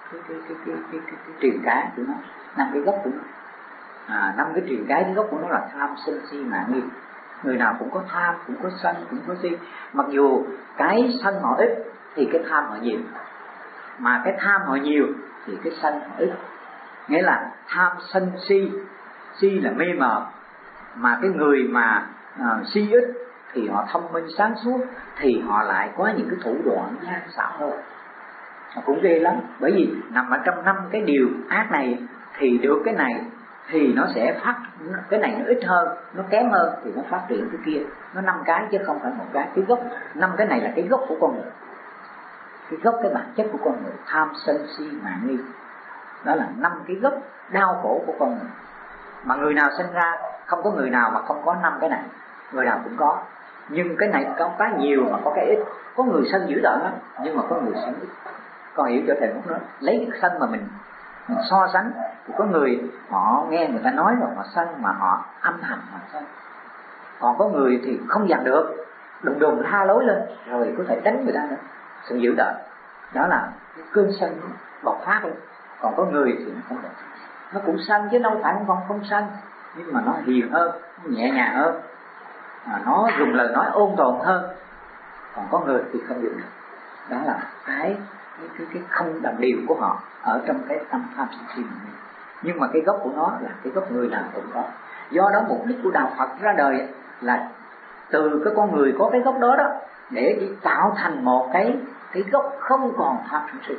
triền cái của nó, 5 cái gốc của nó. 5 cái triền cái gốc của nó là tham, sân, si, mạng, nghi. Người nào cũng có tham, cũng có sân, cũng có si. Mặc dù cái sân họ ít thì cái tham họ nhiều, mà cái tham họ nhiều thì cái sân họ ít. Nghĩa là tham, sân, si. Si là mê mờ, mà cái người mà si ít thì họ thông minh sáng suốt, thì họ lại có những cái thủ đoạn gian xảo hơn. Nó cũng ghê lắm, bởi vì nằm ở trong 5 cái điều ác này thì được cái này thì nó sẽ phát, cái này nó ít hơn, nó kém hơn thì nó phát triển cái kia. Nó 5 cái chứ không phải một cái. Cái gốc 5 cái này là cái gốc của con người, cái gốc, cái bản chất của con người, tham, sân, si, mạng, nghi. Đó là 5 cái gốc đau khổ của con người. Mà người nào sinh ra, không có người nào mà không có 5 cái này, người nào cũng có. Nhưng cái này có cái nhiều mà có cái ít. Có người sân dữ dợn lắm, nhưng mà có người sân ít. Con hiểu cho thầy muốn nói, lấy cái sân mà mình so sánh, thì có người họ nghe người ta nói rồi họ sân, mà họ âm thầm họ sân. Còn có người thì không dằn được, đùng đùng la lối lên rồi có thể đánh người ta nữa, sự dữ dợn. Đó là cái cơn sân bộc phát luôn. Còn có người thì nó không được, nó cũng sân chứ đâu phải không sân, nhưng mà nó hiền hơn, nó nhẹ nhàng hơn, nó dùng lời nói ôn tồn hơn. Còn có người thì không dùng được. Đó là cái không đồng đều của họ ở trong cái tâm tham sân si. Nhưng mà cái gốc của nó là cái gốc người nào cũng có. Do đó mục đích của đạo Phật ra đời là từ cái con người có cái gốc đó đó, để đi tạo thành một cái gốc không còn tham sân si,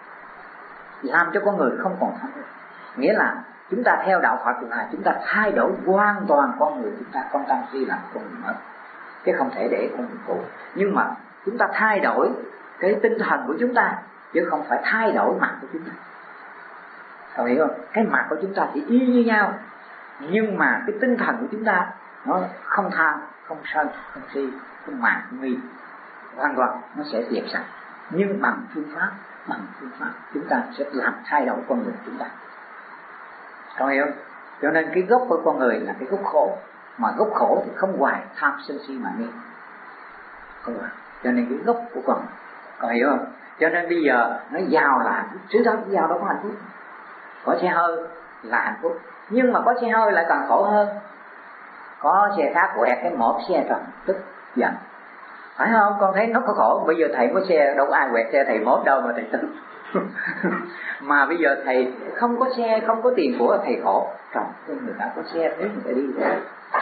làm cho con người không còn tham sân. Nghĩa là chúng ta theo đạo Phật là chúng ta thay đổi hoàn toàn con người chúng ta, không tham si làm con người mới, chứ không thể để con người cũ. Nhưng mà chúng ta thay đổi cái tinh thần của chúng ta, chứ không phải thay đổi mặt của chúng ta. Cậu hiểu không? Cái mặt của chúng ta thì y như nhau, nhưng mà cái tinh thần của chúng ta nó không tham, không sân, không si, không mạn, không nghi, hoàn toàn nó sẽ diệt sạch. Nhưng bằng phương pháp chúng ta sẽ làm thay đổi con người chúng ta. Cậu hiểu không? Cho nên cái gốc của con người là cái gốc khổ, mà gốc khổ thì không hoài tham sân si mạn nghi, không hoài. Cho nên cái gốc của con, cậu hiểu không? Cho nên bây giờ nó giàu là hạnh phúc, sự thật giàu đâu có hạnh phúc. Có xe hơi là hạnh phúc, nhưng mà có xe hơi lại càng khổ hơn. Có xe khác quẹt cái một xe trần tức giận, phải không? Con thấy nó có khổ. Bây giờ thầy có xe đâu có ai quẹt xe thầy mốt đâu mà thầy tức. Mà bây giờ thầy không có xe, không có tiền của thầy khổ. Trời, người ta có xe thế người ta đi rồi.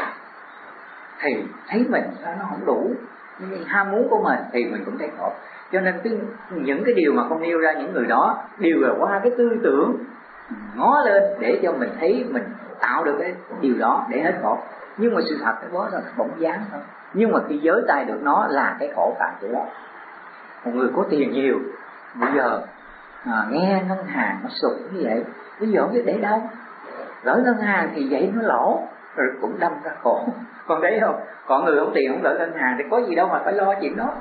Thầy thấy mình nó không đủ, nhưng ham muốn của mình thì mình cũng thấy khổ. Cho nên những cái điều mà con nêu ra, những người đó đều là qua cái tư tưởng ngó lên để cho mình thấy mình tạo được cái điều đó để hết khổ. Nhưng mà sự thật cái đó là bóng dáng thôi. Nhưng mà khi giới tay được nó là cái khổ tại chỗ đó. Một người có tiền nhiều, bây giờ nghe ngân hàng nó sụt như vậy, bây giờ không biết để đâu. Gửi ngân hàng thì vậy nó lỗ, rồi cũng đâm ra khổ. Còn đấy không? Còn người không tiền không gửi ngân hàng thì có gì đâu mà phải lo chuyện đó.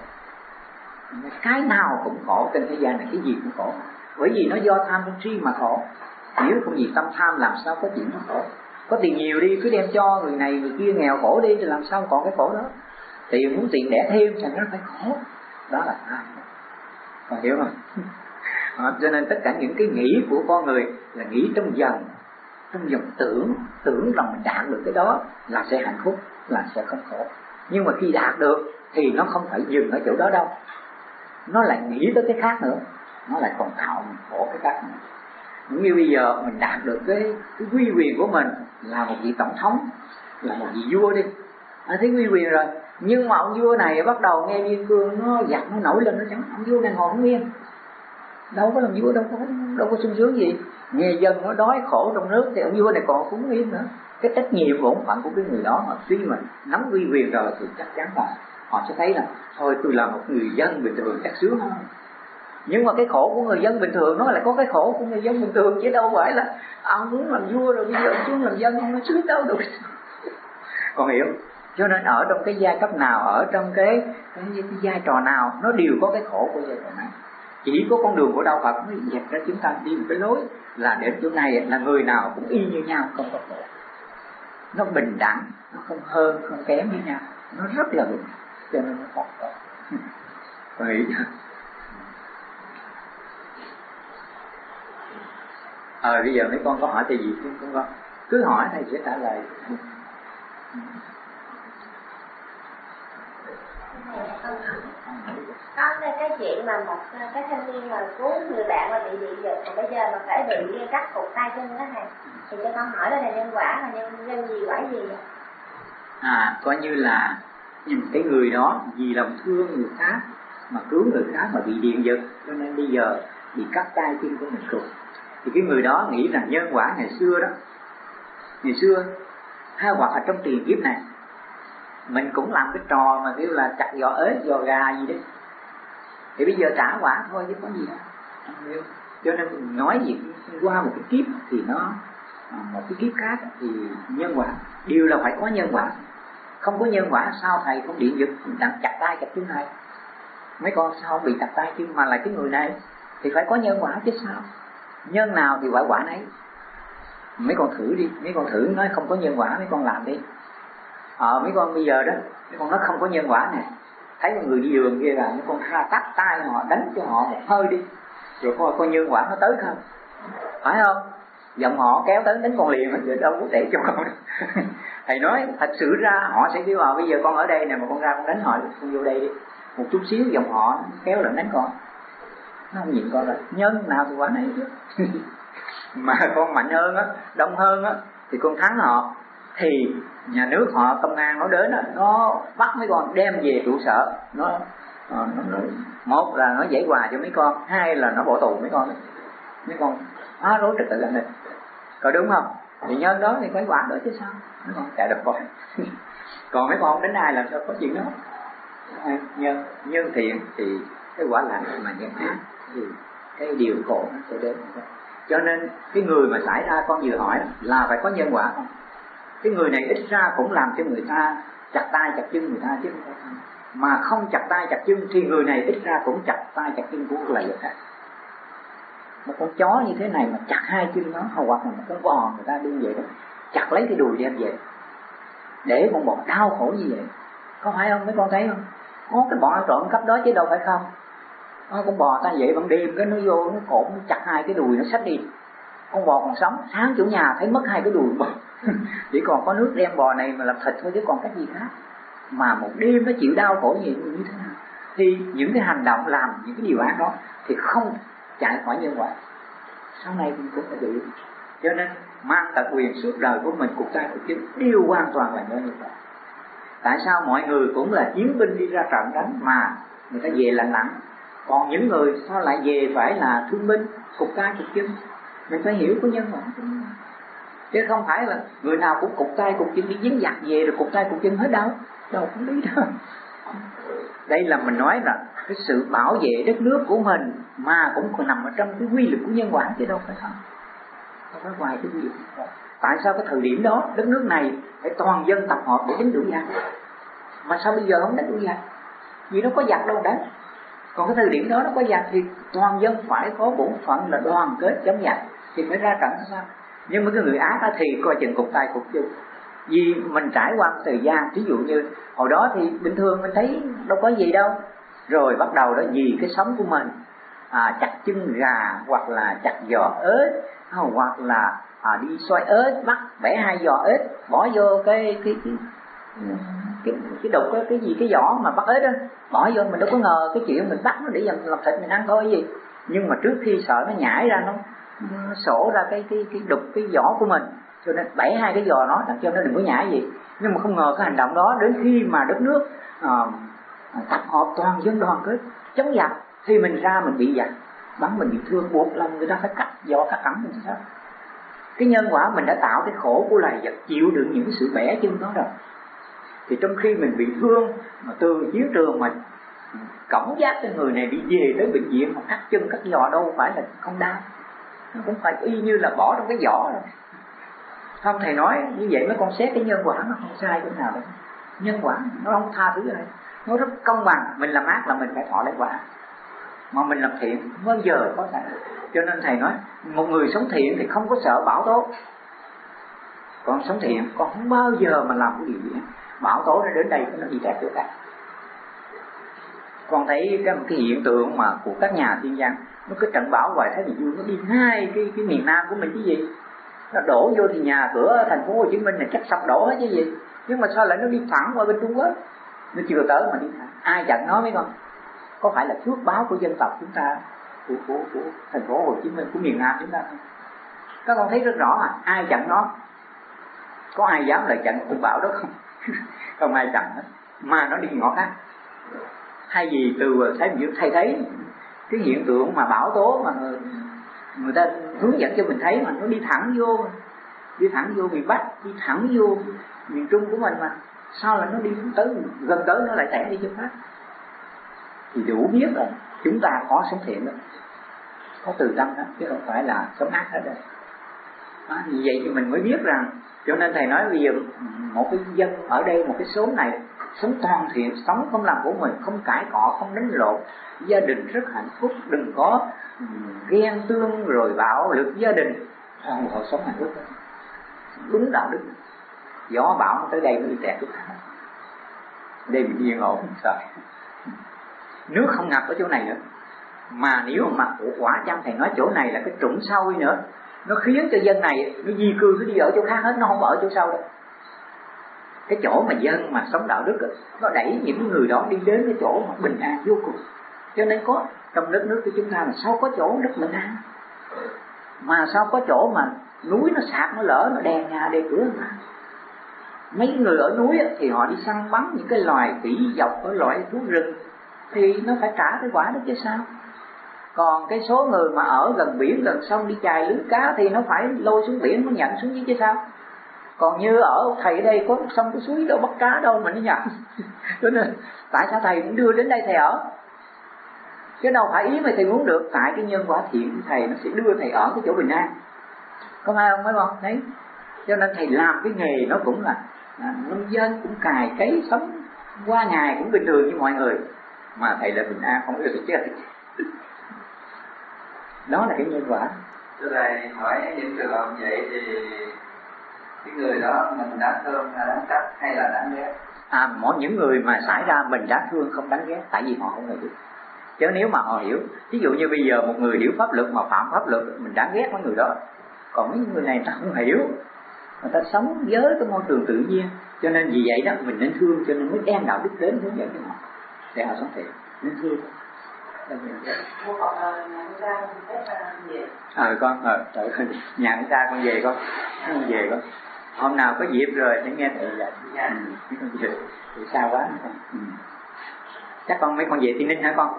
Cái nào cũng khổ trên thế gian này, cái gì cũng khổ. Bởi vì nó do tham sân si mà khổ. Nếu không vì tâm tham làm sao có chuyện nó khổ. Có tiền nhiều đi cứ đem cho người này người kia nghèo khổ đi thì làm sao còn cái khổ đó. Tiền muốn tiền đẻ thêm thành nó phải khổ. Đó là tham. Còn hiểu không? Cho nên tất cả những cái nghĩ của con người là nghĩ trong dòng tưởng rằng mình đạt được cái đó là sẽ hạnh phúc, là sẽ không khổ. Nhưng mà khi đạt được thì nó không phải dừng ở chỗ đó đâu, nó lại nghĩ tới cái khác nữa, nó lại còn tạo mình khổ cái khác nữa. Cũng như bây giờ mình đạt được cái uy quyền của mình là một vị tổng thống, là một vị vua đi, thấy uy quyền rồi, nhưng mà ông vua này bắt đầu nghe biên cương nó giật nó nổi lên, nó chẳng, ông vua này ngồi không yên, đâu có làm vua, đâu có sung sướng gì. Nghe dân nó đói khổ trong nước thì ông vua này còn không yên nữa. Cái trách nhiệm bổn phận của cái người đó mà khi mà nắm uy quyền rồi thì chắc chắn là họ sẽ thấy là thôi tôi là một người dân bình thường chắc sướng hơn. Nhưng mà cái khổ của người dân bình thường nó lại có cái khổ của người dân bình thường, chứ đâu phải là ông muốn làm vua rồi bây giờ ông xuống làm dân ông nó sướng đâu được. Còn hiểu? Cho nên ở trong cái giai cấp nào, ở trong cái vai trò nào, nó đều có cái khổ của giai trò này. Chỉ có con đường của đạo Phật mới dẹp ra chúng ta đi một cái lối là đến chỗ này là người nào cũng y như nhau, không có khổ. Nó bình đẳng, nó không hơn, không kém với nhau, nó rất là bình, cho nên nó không có. Vậy bây giờ mấy con có hỏi thầy gì không? Cứ hỏi thầy sẽ trả lời. Có cái chuyện mà một cái thanh niên mà cứu người bạn mà bị giật, còn bây giờ mà phải bị cắt cụt tay chân đó này, thì cho con hỏi là nhân quả là nhân gì quả gì vậy? Coi như là cái người đó vì lòng thương người khác mà cứu người khác mà bị điện giật, cho nên bây giờ bị cắt tay chân của mình cụt. Thì cái người đó nghĩ rằng nhân quả ngày xưa hay hoặc là trong tiền kiếp này mình cũng làm cái trò mà kêu là chặt giò ếch giò gà gì đấy, thì bây giờ trả quả thôi chứ có gì đâu. Cho nên nói gì qua một cái kiếp thì nó một cái kiếp khác thì nhân quả đều là phải có nhân quả. Không có nhân quả sao thầy không điện giật đặng chặt tay chặt chân này? Mấy con sao không bị chặt tay chân mà là cái người này? Thì phải có nhân quả chứ sao? Nhân nào thì quả nấy. Mấy con thử đi, mấy con thử nói không có nhân quả, mấy con làm đi. Mấy con bây giờ đó, mấy con nói không có nhân quả nè, thấy một người đi đường kia là mấy con tắt tay họ, đánh cho họ một hơi đi, rồi coi nhân quả nó tới không, phải không? Dòng họ kéo tới đánh con liền, rồi đâu có để cho con. Thầy nói thật sự ra họ sẽ kêu bây giờ con ở đây nè mà con ra con đánh họ, con vô đây đi, một chút xíu dòng họ kéo lại đánh con. Nó không nhìn con là nhân nào thì quả nấy chứ. Mà con mạnh hơn á, đông hơn á, thì con thắng họ, thì nhà nước họ công an nó đến á, nó bắt mấy con đem về trụ sở, nó một là nó giải hòa cho mấy con, hai là nó bỏ tù mấy con phá rối trật tự an ninh, có đúng không? Thì nhân đó thì phải quả đó chứ sao, mấy con chạy được con. Còn mấy con không đến ai làm sao có chuyện đó. Nhân thiện thì cái quả lành, mà nhân ác thì cái điều khổ nó sẽ đến. Cho nên cái người mà xảy ra con vừa hỏi là phải có nhân quả không? Cái người này ít ra cũng làm cho người ta chặt tay chặt chân người ta chứ không phải không. Mà không chặt tay chặt chân thì người này ít ra cũng chặt tay chặt chân của loài vật khác. Một con chó như thế này mà chặt hai chân nó, hoặc là một con bò người ta đưa về đó, chặt lấy cái đùi đem về để con bò đau khổ như vậy, có phải không? Mấy con thấy không? Có cái bọn trộm cắp đó chứ đâu phải không. Con bò ta vậy ban đêm cái nó vô nó cột nó chặt hai cái đùi nó xách đi, con bò còn sống, sáng chủ nhà thấy mất hai cái đùi bò chỉ còn có nước đem bò này mà làm thịt thôi chứ còn cái gì khác. Mà một đêm nó chịu đau khổ như thế nào? Thì những cái hành động làm những cái điều ác đó thì không chạy khỏi nhân quả, sau này mình cũng phải bị. Cho nên mang tật quyền suốt đời của mình, cuộc đời của chính đều hoàn toàn là do nhân quả. Tại sao mọi người cũng là chiến binh đi ra trận đánh mà người ta về lành lặn, còn những người sao lại về phải là thương binh, cục tay cục chân? Mình phải hiểu của nhân quả chứ không phải là người nào cũng cục tay cục chân đi dính giặc về rồi cục tay cục chân hết đâu, đâu không lý đâu. Đây là mình nói là cái sự bảo vệ đất nước của mình mà cũng còn nằm ở trong cái quy luật của nhân quả chứ đâu phải không phải ngoài cái quy luật. Tại sao cái thời điểm đó đất nước này phải toàn dân tập hợp để đánh đuổi giặc, mà sao bây giờ không đánh đuổi giặc? Vì nó có giặc đâu đánh. Còn cái thời điểm đó nó có giặc thì toàn dân phải có bổn phận là đoàn kết chống giặc thì phải ra trận sao? Nhưng mà cái người ác thì coi chừng cục tay cục chân. Vì mình trải qua thời gian, ví dụ như hồi đó thì bình thường mình thấy đâu có gì đâu, rồi bắt đầu đó vì cái sống của mình chặt chân gà hoặc là chặt giò ếch hoặc là đi xoay ếch, bắt bẻ hai giò ếch bỏ vô cái đục cái vỏ mà bắt ếch đó, bỏ vô. Mình đâu có ngờ cái chuyện mình bắt nó để làm thịt mình ăn thôi gì. Nhưng mà trước khi sợ nó nhảy ra nó sổ ra cái đục cái vỏ của mình, cho nên bẻ hai cái giò nó cho nó đừng có nhảy gì. Nhưng mà không ngờ cái hành động đó đến khi mà đất nước tập hợp toàn dân đoàn kết chống giặc thì mình ra mình bị giặc bắn, mình bị thương, buộc lòng người ta phải cắt giò cắt cẳng mình sao? Cái nhân quả mình đã tạo cái khổ của loài vật chịu đựng những cái sự bẻ chân đó rồi. Thì trong khi mình bị thương mà từ chiến trường mà cõng vác cái người này đi về tới bệnh viện mà cắt chân cắt giò đâu phải là không đau, nó cũng phải y như là bỏ trong cái vỏ rồi. Không, thầy nói như vậy mấy con xét cái nhân quả nó không sai chỗ nào đâu. Nhân quả nó không tha thứ ai, nó rất công bằng. Mình làm ác là mình phải thọ lấy quả, mà mình làm thiện không bao giờ có xảy. Cho nên thầy nói một người sống thiện thì không có sợ bão tố. Con sống thiện con không bao giờ mà làm cái điều gì bão tố nó đến đây nó đi trách chỗ cả. Con thấy cái hiện tượng mà của các nhà thiên văn, nó cái trận bão ngoài Thái Bình Dương nó đi ngay cái miền Nam của mình chứ gì. Nó đổ vô thì nhà cửa thành phố Hồ Chí Minh này chắc sập đổ hết chứ gì. Nhưng mà sao lại nó đi thẳng qua bên Trung Quốc? Nó chưa tới mà đi thẳng. Ai chặn nó mấy con? Có phải là phước báo của dân tộc chúng ta, của thành phố Hồ Chí Minh, của miền Nam chúng ta không? Các con thấy rất rõ ai chặn nó? Có ai dám lại chặn cơn bão đó không? Không ai chặn hết. Mà nó đi ngõ khác. Hay gì từ Thái Bình Dương thầy thấy cái hiện tượng mà bão tố mà người ta hướng dẫn cho mình thấy mà nó đi thẳng vô miền Bắc, đi thẳng vô miền Trung của mình, mà sao là nó đi tới gần tới nó lại tẻ đi chỗ khác? Thì đủ biết là chúng ta có sống thiện đó, có từ tâm đó, chứ không phải là sống ác hết rồi. Vì vậy thì mình mới biết rằng, cho nên thầy nói bây giờ một cái dân ở đây, một cái xóm này sống toàn thiện, sống không làm của mình, không cãi cọ, không đánh lộn, gia đình rất hạnh phúc, đừng có ghen tương rồi bạo lực gia đình, toàn bộ sống hạnh phúc, đúng đạo đức. Gió bão tới đây nó đi tẹt chút khác, đây bị yên ổn không sợ. Nước không ngập ở chỗ này nữa, mà nếu mà quả chăng thầy nói chỗ này là cái trũng sâu nữa, nó khiến cho dân này nó di cư, nó đi ở chỗ khác hết, nó không ở chỗ sâu đâu. Cái chỗ mà dân mà sống đạo đức nó đẩy những người đó đi đến cái chỗ mà bình an vô cùng. Cho nên có trong đất nước của chúng ta là sao có chỗ đất bình an, mà sao có chỗ mà núi nó sạt, nó lở, nó đè nhà đè cửa mà. Mấy người ở núi thì họ đi săn bắn những cái loài khỉ dọc, ở loại thú rừng thì nó phải trả cái quả đó chứ sao. Còn cái số người mà ở gần biển, gần sông đi chài lưới cá thì nó phải lôi xuống biển, nó nhận xuống dưới chứ sao. Còn như ở thầy ở đây có sông có suối đâu, bắt cá đâu mà nó nhận. Cho nên tại sao thầy cũng đưa đến đây thầy ở? chứ đâu phải ý mà thầy muốn được. Tại cái nhân quả thiện của thầy nó sẽ đưa thầy ở cái chỗ bình an, có phải không mấy con? Đấy, cho nên thầy làm cái nghề nó cũng là nông dân, cũng cày cấy sống qua ngày cũng bình thường như mọi người, mà thầy là bình an không có được chết. Đó là cái nhân quả. Thưa thầy, hỏi những trường hợp vậy thì cái người đó mình đáng thương là đáng trách hay là đáng ghét? Mỗi những người mà xảy ra mình đáng thương không đáng ghét, tại vì họ không hiểu. Chứ nếu mà họ hiểu, ví dụ như bây giờ một người hiểu pháp luật mà phạm pháp luật, mình đáng ghét mấy người đó. Còn mấy người này ta không hiểu, người ta sống với cái môi trường tự nhiên, cho nên vì vậy đó mình nên thương, cho nên mới đem đạo đức đến hướng dẫn cho họ để họ sống thiện, nên thương. Con trời ơi, nhà người ta con về con về con, hôm nào có dịp rồi để nghe thầy dạy. Con về thì sao quá. Chắc con mấy con về Tây Ninh hả con?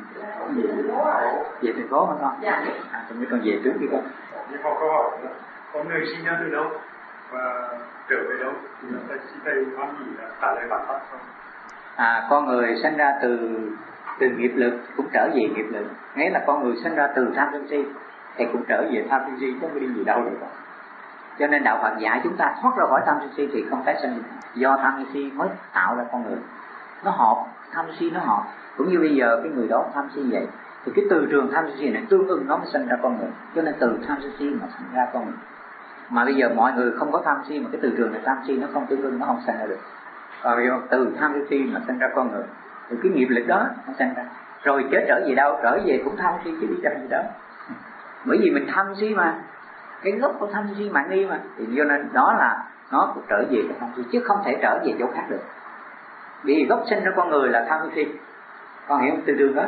Về thành phố hả con? Mấy con về trước đi con. Nhưng họ câu hỏi là có người sinh ra từ đâu và trở về đâu, thì nó phải xin thầy con nghĩ là trả lời bản thân không? Con người sinh ra từ nghiệp lực cũng trở về nghiệp lực, nghĩa là con người sinh ra từ tham sân si thì cũng trở về tham sân si, chứ không có đi gì đâu được. Cho nên đạo Phật dạy chúng ta thoát ra khỏi tham sân si thì không tái sinh, do tham sân si mới tạo ra con người. Nó hợp, tham sân si nó hợp. Cũng như bây giờ cái người đó tham si vậy thì cái từ trường tham sân si này tương ưng nó mới sinh ra con người. Cho nên từ tham sân si mà sinh ra con người. Mà bây giờ mọi người không có tham si mà cái từ trường này tham si nó không tương ưng, nó không sinh ra được. Còn từ tham sân si mà sinh ra con người thì cái nghiệp lực đó nó sinh ra. Rồi chết trở về đâu? Trở về cũng tham si chứ đi đâu gì đó. Bởi vì mình tham si mà, cái gốc của tham si mạng nghi mà, thì do nên đó là nó cũng trở về cái tham si, chứ không thể trở về chỗ khác được. Vì gốc sinh ra con người là tham si, con hiểu không? Từ đường đó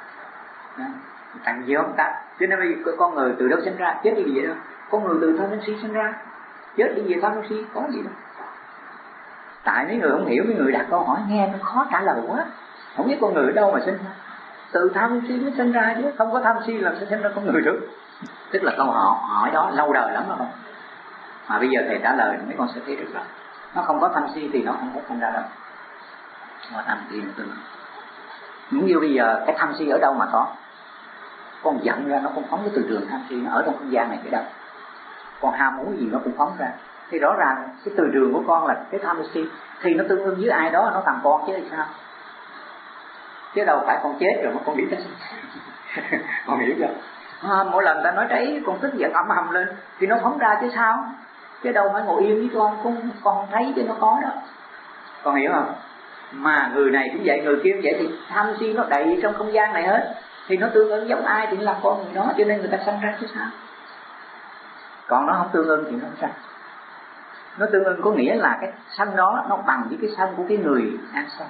thành gì không ta? Cho nên bây giờ con người từ đâu sinh ra? Chết đi gì vậy đâu? Con người từ tham si sinh ra, chết đi về tham si có gì đâu. Tại mấy người không hiểu, mấy người đặt câu hỏi nghe nó khó trả lời quá, không biết con người ở đâu mà sinh ra. Từ tham si mới sinh ra chứ, không có tham si làm sao sinh ra con người được. Tức là câu hỏi đó lâu đời lắm rồi, mà bây giờ thầy trả lời mấy con sẽ thấy được rồi. Nó không có tham si thì nó không có sinh ra đâu. Nó tham si nữa. Cũng như bây giờ cái tham si ở đâu mà có? Con giận ra nó cũng phóng cái từ trường tham si, nó ở trong không gian này cái đâu. Con ham muốn gì nó cũng phóng ra. Thì rõ ràng cái từ trường của con là cái tham si, thì nó tương ưng với ai đó nó thành con chứ sao? Chứ đâu phải con chết rồi mà con đi tới. Con hiểu chưa? Mỗi lần ta nói đấy con tức giận ầm lên thì nó phóng ra chứ sao? Chứ đâu phải ngồi yên với con không thấy chứ nó có đó. Con hiểu không? Mà người này cũng vậy, người kia cũng vậy, thì tham si nó đầy trong không gian này hết, thì nó tương ứng giống ai thì nó là con người đó, cho nên người ta sanh ra chứ sao? Còn nó không tương ưng thì nó không sanh. Nó tương ưng có nghĩa là cái sanh đó nó bằng với cái sanh của cái người đang sống,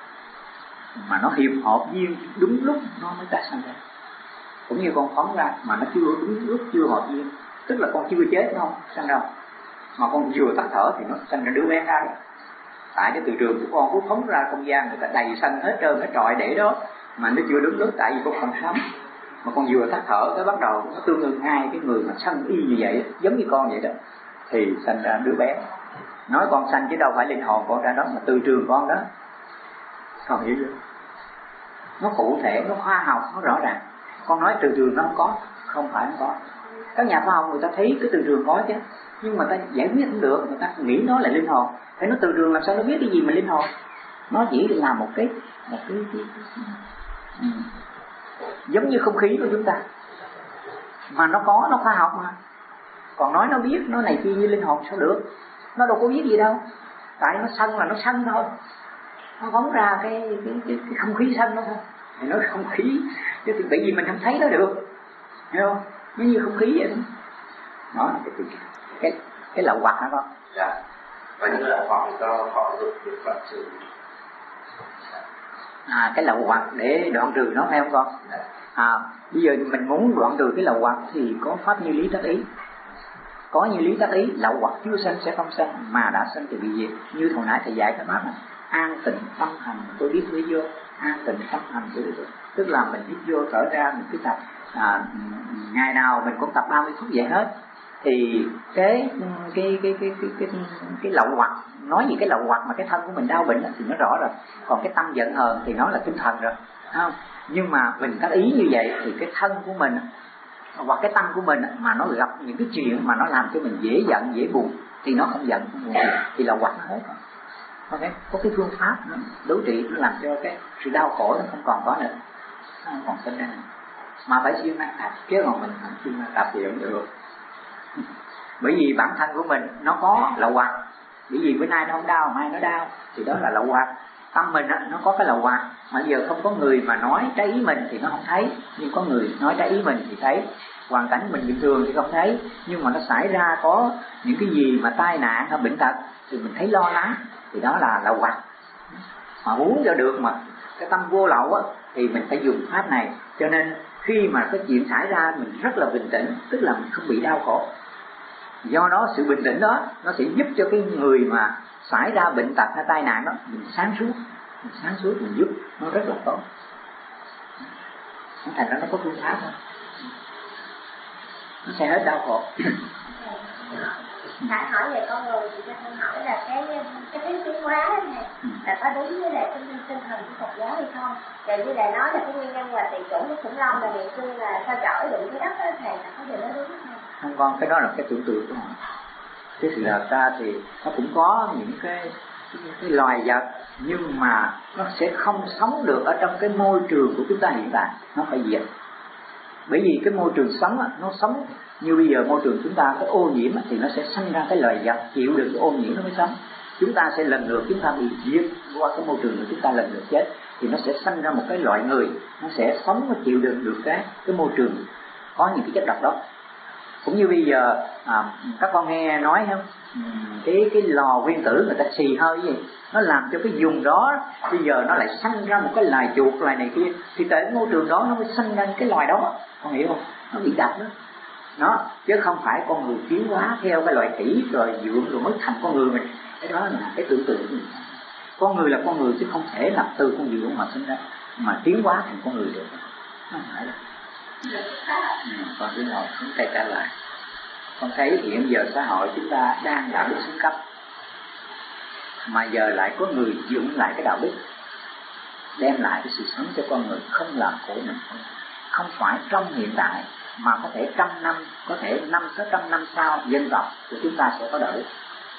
mà nó hiệp hợp duyên đúng lúc nó mới tái sanh ra. Cũng như con phóng ra mà nó chưa đúng lúc, chưa hợp duyên, tức là con chưa chết nó không sanh đâu, mà con vừa tắt thở thì nó sanh ra đứa bé ra rồi. Tại cái từ trường của con cứ phóng ra không gian, người ta đầy sanh hết trơn hết trọi để đó, mà nó chưa đúng lúc, tại vì con không sống. Mà con vừa tắt thở cái bắt đầu nó tương ưng hai cái người mà sanh y như vậy, giống như con vậy đó, thì sanh ra đứa bé. Nói con sanh chứ đâu phải linh hồn con ra đó, mà từ trường con đó. Con hiểu chưa? Nó cụ thể, nó khoa học, nó rõ ràng. Con nói từ trường nó không phải không có. Các nhà khoa học người ta thấy cái từ trường có chứ, nhưng mà ta giải quyết không được, người ta nghĩ nó là linh hồn. Thế nó từ trường làm sao nó biết cái gì mà linh hồn? Nó chỉ là một cái giống như không khí của chúng ta, mà nó có, nó khoa học mà. Còn nói nó biết nó này kia như linh hồn sao được? Nó đâu có biết gì đâu. Tại nó sân là nó sân thôi, nó phóng ra cái không khí sân đó thôi, thì nó không khí chứ thì bởi vì mình không thấy nó được, hiểu không? Nó như không khí vậy đó. Đó là cái lậu hoặc hả con? Dạ. Và những lậu hoặc do họ được Phật xử. Cái lậu hoặc để đoạn trừ nó phải không con? Bây giờ mình muốn đoạn trừ cái lậu hoặc thì có pháp như lý tác ý. Có như lý tác ý, lậu hoặc chưa sanh sẽ không sanh, mà đã sanh thì bị diệt. Như hồi nãy thầy dạy các bác này, an tịnh tâm hành tôi biết với vô, an tịnh tâm hành tôi biết vô. Tức là mình biết vô thở ra, mình cứ tập ngày nào mình cũng tập 30 phút vậy hết. Thì cái lậu hoặc, nói gì cái lậu hoặc mà cái thân của mình đau bệnh thì nó rõ rồi. Còn cái tâm giận hờn thì nó là tinh thần rồi. không? Nhưng mà mình có ý như vậy thì cái thân của mình hoặc cái tâm của mình mà nó gặp những cái chuyện mà nó làm cho mình dễ giận dễ buồn thì nó không giận không buồn thì là hoặc hết. Ok, có cái phương pháp nó đối trị, nó làm cho cái sự đau khổ nó không còn có nữa, nó không còn sinh ra nữa. Mà phải siêng năng tập, chứ còn mình không siêng năng tập thì không được. Bởi vì bản thân của mình nó có lậu hoặc, bởi vì bữa nay nó không đau mai nó đau thì đó là lậu hoặc. Tâm mình nó có cái lậu hoặc, mà giờ không có người mà nói trái ý mình thì nó không thấy, nhưng có người nói trái ý mình thì thấy. Hoàn cảnh mình bình thường thì không thấy, nhưng mà nó xảy ra có những cái gì mà tai nạn hay bệnh tật thì mình thấy lo lắng, thì đó là lậu hoặc. Mà muốn cho được mà cái tâm vô lậu á thì mình phải dùng pháp này. Cho nên khi mà cái chuyện xảy ra mình rất là bình tĩnh, tức là mình không bị đau khổ. Do đó sự bình tĩnh đó nó sẽ giúp cho cái người mà xảy ra bệnh tật hay tai nạn đó mình sáng suốt mình giúp nó rất là tốt. Thành ra nó có phương pháp thôi, nó sẽ hết đau khổ. Thả hỏi về con người thì cho con hỏi là cái tiến hóa đó này là có đúng với lại tinh thần của Phật giáo hay không? Tại vì là nói là cái nguyên nhân là tỳ chủng của khủng long là miền xương là sao chổi đụng cái đất đó thầy, là có điều đó đúng không? Không con, cái đó là cái tưởng tượng của họ. Cái sự thật ra thì nó cũng có những cái loài vật, nhưng mà nó sẽ không sống được ở trong cái môi trường của chúng ta hiện tại, nó phải diệt. Bởi vì cái môi trường sống nó sống như bây giờ môi trường chúng ta có ô nhiễm thì nó sẽ sinh ra cái loài vật chịu được cái ô nhiễm nó mới sống. Chúng ta sẽ lần lượt chúng ta bị diệt qua cái môi trường của chúng ta lần lượt chết, thì nó sẽ sinh ra một cái loại người nó sẽ sống và chịu đựng được cái môi trường có những cái chất độc đó. Cũng như bây giờ các con nghe nói không, cái lò nguyên tử người ta xì hơi gì, nó làm cho cái vùng đó bây giờ nó lại sinh ra một cái loài chuột loài này kia, thì tại môi trường đó nó mới sinh ra cái loài đó, con hiểu không? Nó bị độc đó. Nó chứ không phải con người tiến hóa theo cái loài khỉ rồi dưỡng rồi mới thành con người mình. Cái đó là cái tưởng tượng của mình. Con người là con người chứ không thể là từ con dưỡng mà sinh ra mà tiến hóa thành con người được. Nó không phải đâu. Con cứ ngồi xuống tay trả lại. Con thấy hiện giờ xã hội chúng ta đang đạo đức xuống cấp, mà giờ lại có người dựng lại cái đạo đức, đem lại cái sự sống cho con người, không làm khổ mình. Không phải trong hiện tại mà có thể 100 năm, có thể 500-600 năm sau dân tộc của chúng ta sẽ có đạo đức.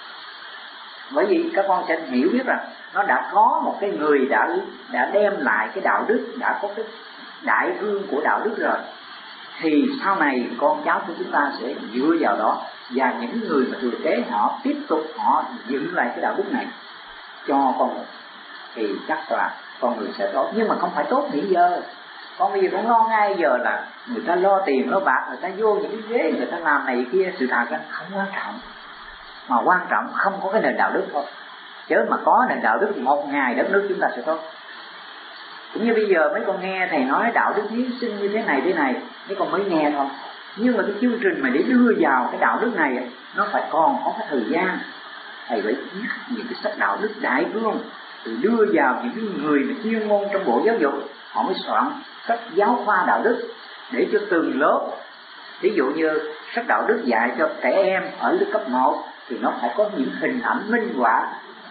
Bởi vì các con sẽ hiểu biết rằng nó đã có một cái người đã đem lại cái đạo đức, đã có cái đại vương của đạo đức rồi, thì sau này con cháu của chúng ta sẽ dựa vào đó, và những người mà thừa kế họ tiếp tục họ dựng lại cái đạo đức này cho con người, thì chắc là con người sẽ tốt. Nhưng mà không phải tốt hiện giờ. Con bây giờ con lo ngay giờ là người ta lo tiền lo bạc, người ta vô những cái ghế người ta làm này kia, sự thật không quan trọng. Mà quan trọng không có cái nền đạo đức thôi. Chứ mà có nền đạo đức một ngày đất nước chúng ta sẽ tốt. Cũng như bây giờ mấy con nghe thầy nói đạo đức hiến sinh như thế này, mấy con mới nghe thôi. Nhưng mà cái chương trình mà để đưa vào cái đạo đức này nó phải còn có cái thời gian. Thầy phải viết những cái sách đạo đức đại cương, rồi đưa vào những cái người mà chuyên môn trong bộ giáo dục, họ mới soạn sách giáo khoa đạo đức để cho từng lớp. Ví dụ như sách đạo đức dạy cho trẻ em ở lớp cấp 1 thì nó phải có những hình ảnh minh họa.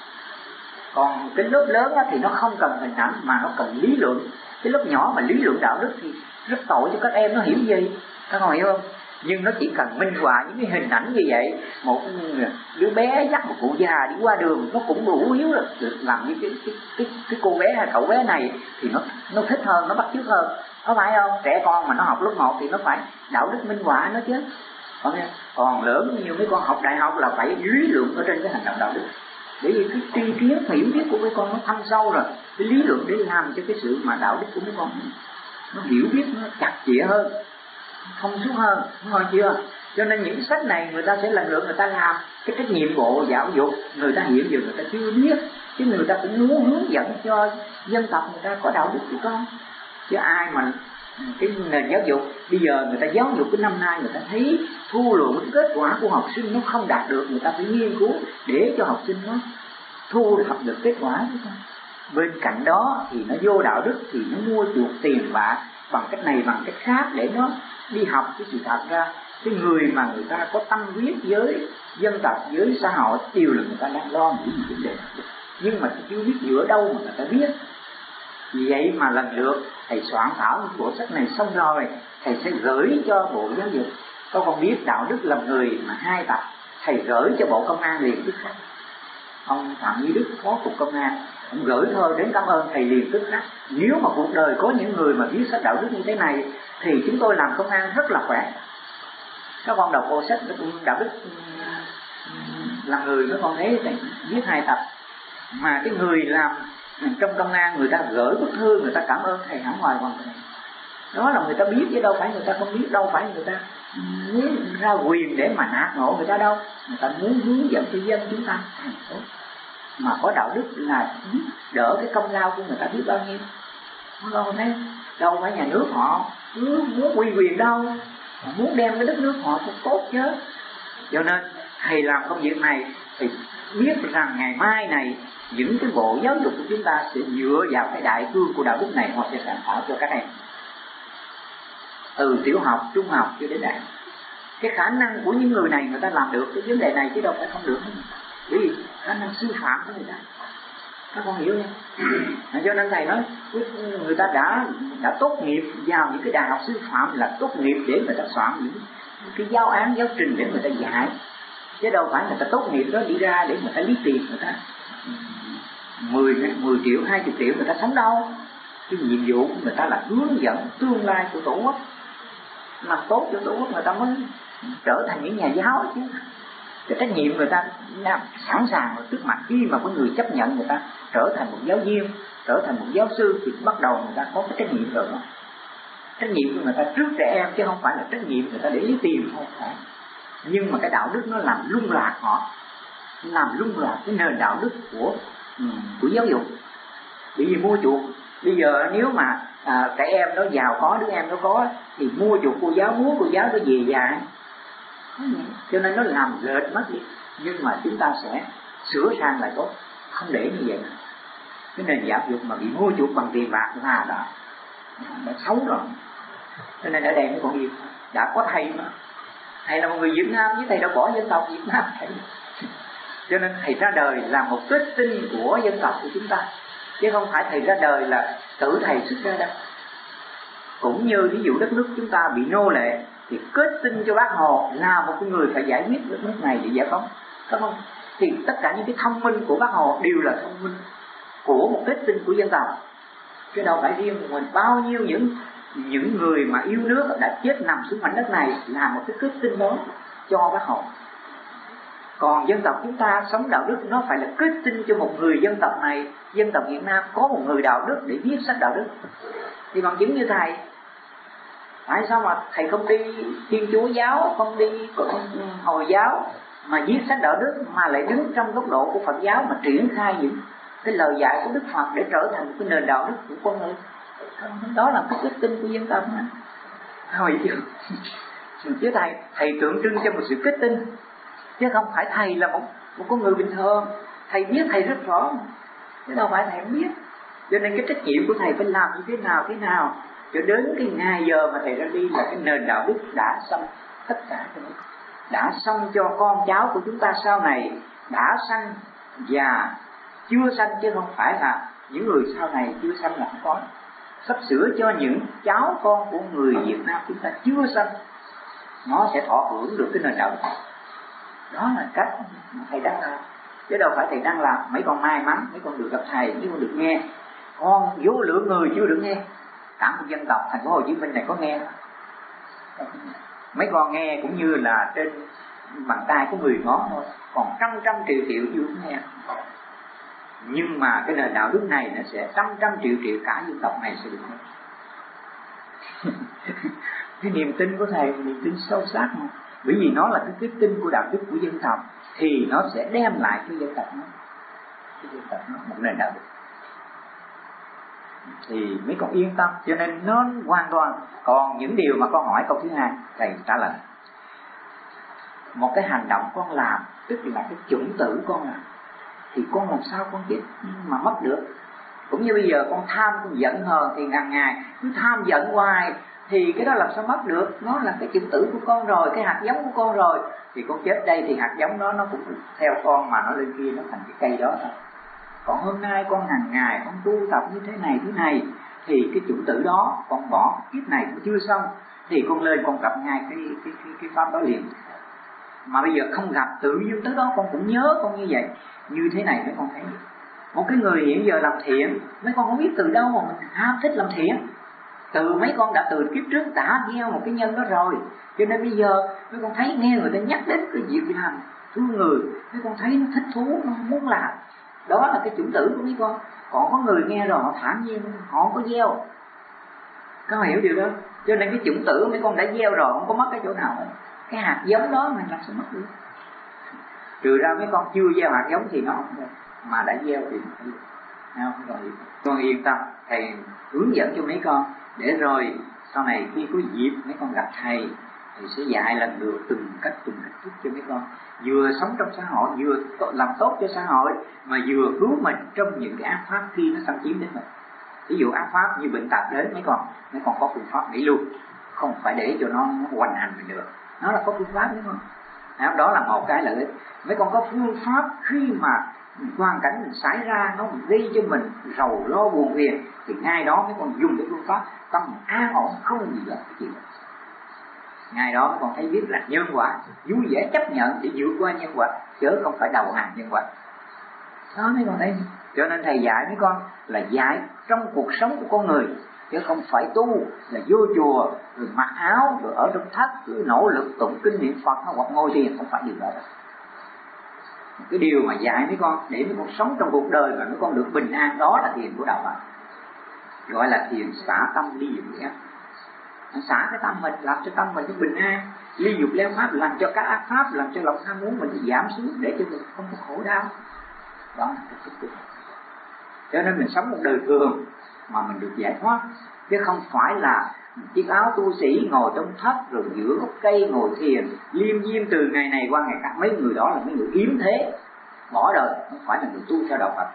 Còn cái lớp lớn thì nó không cần hình ảnh mà nó cần lý luận. Cái lớp nhỏ mà lý luận đạo đức thì rất tội cho các em, nó hiểu gì, các con hiểu không? Nhưng nó chỉ cần minh họa những cái hình ảnh như vậy. Một đứa bé dắt một cụ già đi qua đường nó cũng đủ hiếu là làm như cái cô bé hay cậu bé này thì nó thích hơn, nó bắt chước hơn, có phải không? Trẻ con mà nó học lớp 1 thì nó phải đạo đức minh họa nó chứ. Còn lớn như mấy con học đại học là phải lý luận ở trên cái hành động đạo đức. Bởi vì cái tri kiến hiểu biết của mấy con nó thâm sâu rồi, cái lý luận để làm cho cái sự mà đạo đức của mấy con nó hiểu biết nó chặt chẽ hơn, thông suốt hơn, nghe chưa? Cho nên những sách này người ta sẽ lần lượt người ta làm cái trách nhiệm bộ giáo dục, người ta hiện giờ người ta chưa biết, chứ người ta cũng muốn hướng dẫn cho dân tộc người ta có đạo đức của con. Chứ ai mà cái nền giáo dục bây giờ người ta giáo dục cái năm nay người ta thấy thu lượng cái kết quả của học sinh nó không đạt được, người ta phải nghiên cứu để cho học sinh nó thu thập được kết quả. Bên cạnh đó thì nó vô đạo đức thì nó mua chuộc tiền bạc bằng cách này bằng cách khác để nó đi học. Cái sự thật ra cái người mà người ta có tâm huyết với dân tộc với xã hội đều là người ta đang lo những vấn đề, nhưng mà chưa biết giữa đâu mà người ta biết. Vì vậy mà lần lượt thầy soạn thảo bộ sách này xong rồi, thầy sẽ gửi cho Bộ Giáo dục. Có con biết đạo đức làm người mà 2 tập, thầy gửi cho Bộ Công an liền tức khắc. Ông Phạm Duy Đức, Phó Cục Công an, ông gửi thôi đến cảm ơn thầy liền tức khắc. Nếu mà cuộc đời có những người mà viết sách đạo đức như thế này thì chúng tôi làm công an rất là khỏe. Các con đọc bộ sách đạo đức làm người, các con thấy thầy viết 2 tập mà cái người làm trong công an người ta gửi bức thư, người ta cảm ơn thầy hẳn hoài hoàn toàn. Đó là người ta biết chứ đâu phải người ta không biết, đâu phải người ta muốn ra quyền để mà nạt nộ người ta đâu. Người ta muốn hướng dẫn cho dân chúng ta thành tốt. Mà có đạo đức là đỡ cái công lao của người ta biết bao nhiêu. Không thấy đâu phải nhà nước họ muốn quy quyền đâu, họ muốn đem cái đất nước họ tốt chứ. Cho nên thầy làm công việc này thì biết rằng ngày mai này những cái bộ giáo dục của chúng ta sẽ dựa vào cái đại cương của đạo đức này, hoặc sẽ soạn thảo cho các em từ tiểu học, trung học cho đến đại học. Cái khả năng của những người này người ta làm được cái vấn đề này chứ đâu phải không được. Bởi vì khả năng sư phạm của người ta, các con hiểu không? Cho nên thầy nói người ta đã tốt nghiệp vào những cái đại học sư phạm là tốt nghiệp để người ta soạn những cái giáo án, giáo trình để người ta dạy, chứ đâu phải người ta tốt nghiệp đó đi ra để người ta lấy tiền, người ta 10 triệu, 20 triệu người ta sống đâu. Cái nhiệm vụ của người ta là hướng dẫn tương lai của Tổ quốc, làm tốt cho Tổ quốc người ta mới trở thành những nhà giáo chứ. Cái trách nhiệm người ta sẵn sàng trước mặt khi mà có người chấp nhận người ta trở thành một giáo viên, trở thành một giáo sư thì bắt đầu người ta có cái trách nhiệm rồi đó. Trách nhiệm của người ta trước trẻ em chứ không phải là trách nhiệm người ta để lấy tiền, không phải. Nhưng mà cái đạo đức nó làm lung lạc họ, làm lung lạc cái nền đạo đức của giáo dục. Bởi vì mua chuộc bây giờ nếu mà trẻ em nó giàu có, đứa em nó có thì mua chuộc cô giáo, muốn cô giáo nó về dạy, cho nên nó làm lệch mất đi. Nhưng mà chúng ta sẽ sửa sang lại tốt, không để như vậy. Cái nền giáo dục mà bị mua chuộc bằng tiền bạc là đã xấu rồi. Cho nên ở đây mấy con yêu đã có thầy mà, thầy là một người Việt Nam chứ thầy đâu bỏ dân tộc Việt Nam thầy. Cho nên thầy ra đời là một kết tinh của dân tộc của chúng ta, chứ không phải thầy ra đời là tự thầy xuất ra đâu. Cũng như ví dụ đất nước chúng ta bị nô lệ thì kết tinh cho Bác Hồ là một người phải giải quyết đất nước này để giải phóng, không? Thì tất cả những cái thông minh của Bác Hồ đều là thông minh của một kết tinh của dân tộc, chứ đâu phải riêng mình. Bao nhiêu những người mà yêu nước đã chết nằm xuống mảnh đất này là một cái kết tinh đó cho Bác Hồ. Còn dân tộc chúng ta sống đạo đức nó phải là kết tinh cho một người dân tộc này. Dân tộc Việt Nam có một người đạo đức để viết sách đạo đức. Thì bằng chứng như thầy, tại sao mà thầy không đi Thiên Chúa giáo, không đi Hồi giáo mà viết sách đạo đức, mà lại đứng trong góc độ của Phật giáo mà triển khai những cái lời dạy của Đức Phật để trở thành cái nền đạo đức của con người? Đó là cái kết tinh của dân tộc mà. Thôi chứ thầy tượng trưng cho một sự kết tinh, chứ không phải thầy là một con người bình thường. Thầy biết, thầy rất rõ, chứ đâu phải thầy không biết. Cho nên cái trách nhiệm của thầy phải làm như thế nào cho đến cái ngày giờ mà thầy ra đi là cái nền đạo đức đã xong tất cả, đã xong cho con cháu của chúng ta sau này, đã sanh và chưa sanh, chứ không phải là những người sau này chưa sanh là không có. Sắp sửa cho những cháu con của người Việt Nam chúng ta chưa sanh, nó sẽ thọ hưởng được cái nền đạo đức. Đó là cách thầy đang làm, chứ đâu phải thầy đang làm. Mấy con may mắn, mấy con được gặp thầy, mấy con được nghe, con vô lượng người chưa được nghe. Cả một dân tộc thành phố Hồ Chí Minh này có nghe đó. Mấy con nghe cũng như là trên bàn tay của 10 ngón thôi, còn trăm triệu chưa nghe. Nhưng mà cái nền đạo đức này nó sẽ trăm triệu cả dân tộc này sẽ được nghe. Cái niềm tin của thầy là niềm tin sâu sắc mà. Bởi vì nó là cái kết tinh của đạo đức của dân tộc, thì nó sẽ đem lại cho dân tộc nó một nền đạo đức. Thì mấy con yên tâm, cho nên nó hoàn toàn. Còn những điều mà con hỏi câu thứ hai, thầy trả lời. Một cái hành động con làm, tức là cái chủng tử con làm, thì con làm sao con chết mà mất được. Cũng như bây giờ con tham, con giận hờn thì hàng ngày cứ tham giận hoài, thì cái đó làm sao mất được. Nó là cái chủng tử của con rồi, cái hạt giống của con rồi. Thì con chết đây thì hạt giống đó nó cũng theo con mà nó lên kia, nó thành cái cây đó thôi. còn hôm nay con hàng ngày con tu tập như thế này thì cái chủng tử đó con bỏ kiếp này cũng chưa xong thì con lên con gặp ngay cái pháp đó liền. Mà bây giờ không gặp tự nhiên tới đó con cũng nhớ con như vậy. Như thế này mấy con thấy một cái người hiện giờ làm thiện, mấy con không biết từ đâu mà mình ham thích làm thiện. Từ mấy con đã từ kiếp trước đã gieo một cái nhân đó rồi, cho nên bây giờ mấy con thấy nghe người ta nhắc đến cái việc làm thương người, mấy con thấy nó thích thú, nó muốn làm. Đó là cái chủng tử của mấy con. Còn có người nghe rồi họ thản nhiên, họ không có gieo. Có hiểu điều đó? Cho nên cái chủng tử mấy con đã gieo rồi, không có mất cái chỗ nào hết. Cái hạt giống đó mình làm sao mất được. Trừ ra mấy con chưa gieo hạt giống thì nó không được, mà đã gieo thì không rồi. Con yên tâm, thầy hướng dẫn cho mấy con để rồi sau này khi có dịp mấy con gặp thầy sẽ dạy lần lượt từng cách giúp cho mấy con vừa sống trong xã hội, vừa làm tốt cho xã hội, mà vừa cứu mình trong những cái ác pháp khi nó xâm chiếm đến mình. Ví dụ ác pháp như bệnh tật đến mấy con có phương pháp nghĩ luôn, không phải để cho nó hoành hành mình được. Nó là có phương pháp đúng không? Đó là một cái lợi ích. Mấy con có phương pháp khi mà hoàn cảnh mình xảy ra nó gây cho mình rầu lo buồn phiền thì ngay đó mấy con dùng cái phương pháp tâm an ổn, không gì là cái chuyện. Ngay đó mấy con thấy biết là nhân quả, vui vẻ chấp nhận để vượt qua nhân quả, chứ không phải đầu hàng nhân quả. Đó mấy con thấy. Cho nên thầy dạy mấy con là dạy trong cuộc sống của con người, chứ không phải tu là vô chùa rồi mặc áo rồi ở trong thất cứ nỗ lực tụng kinh niệm Phật hoặc ngồi thiền, không phải điều đó đâu. Cái điều mà dạy mấy con để mấy con sống trong cuộc đời và mấy con được bình an, đó là thiền của đạo Phật, gọi là thiền xả tâm ly dục leo. Xả cái tâm mình, làm cho tâm mình nó bình an. Ly dục leo pháp làm cho các ác pháp, làm cho lòng tham muốn mình giảm xuống để cho mình không có khổ đau. Đó là cái tích cực. Cho nên mình sống một đời thường mà mình được giải thoát, chứ không phải là chiếc áo tu sĩ ngồi trong thất rồi giữa gốc cây ngồi thiền liêm diêm từ ngày này qua ngày khác. Mấy người đó là mấy người yếm thế, bỏ đời, không phải là người tu theo đạo Phật.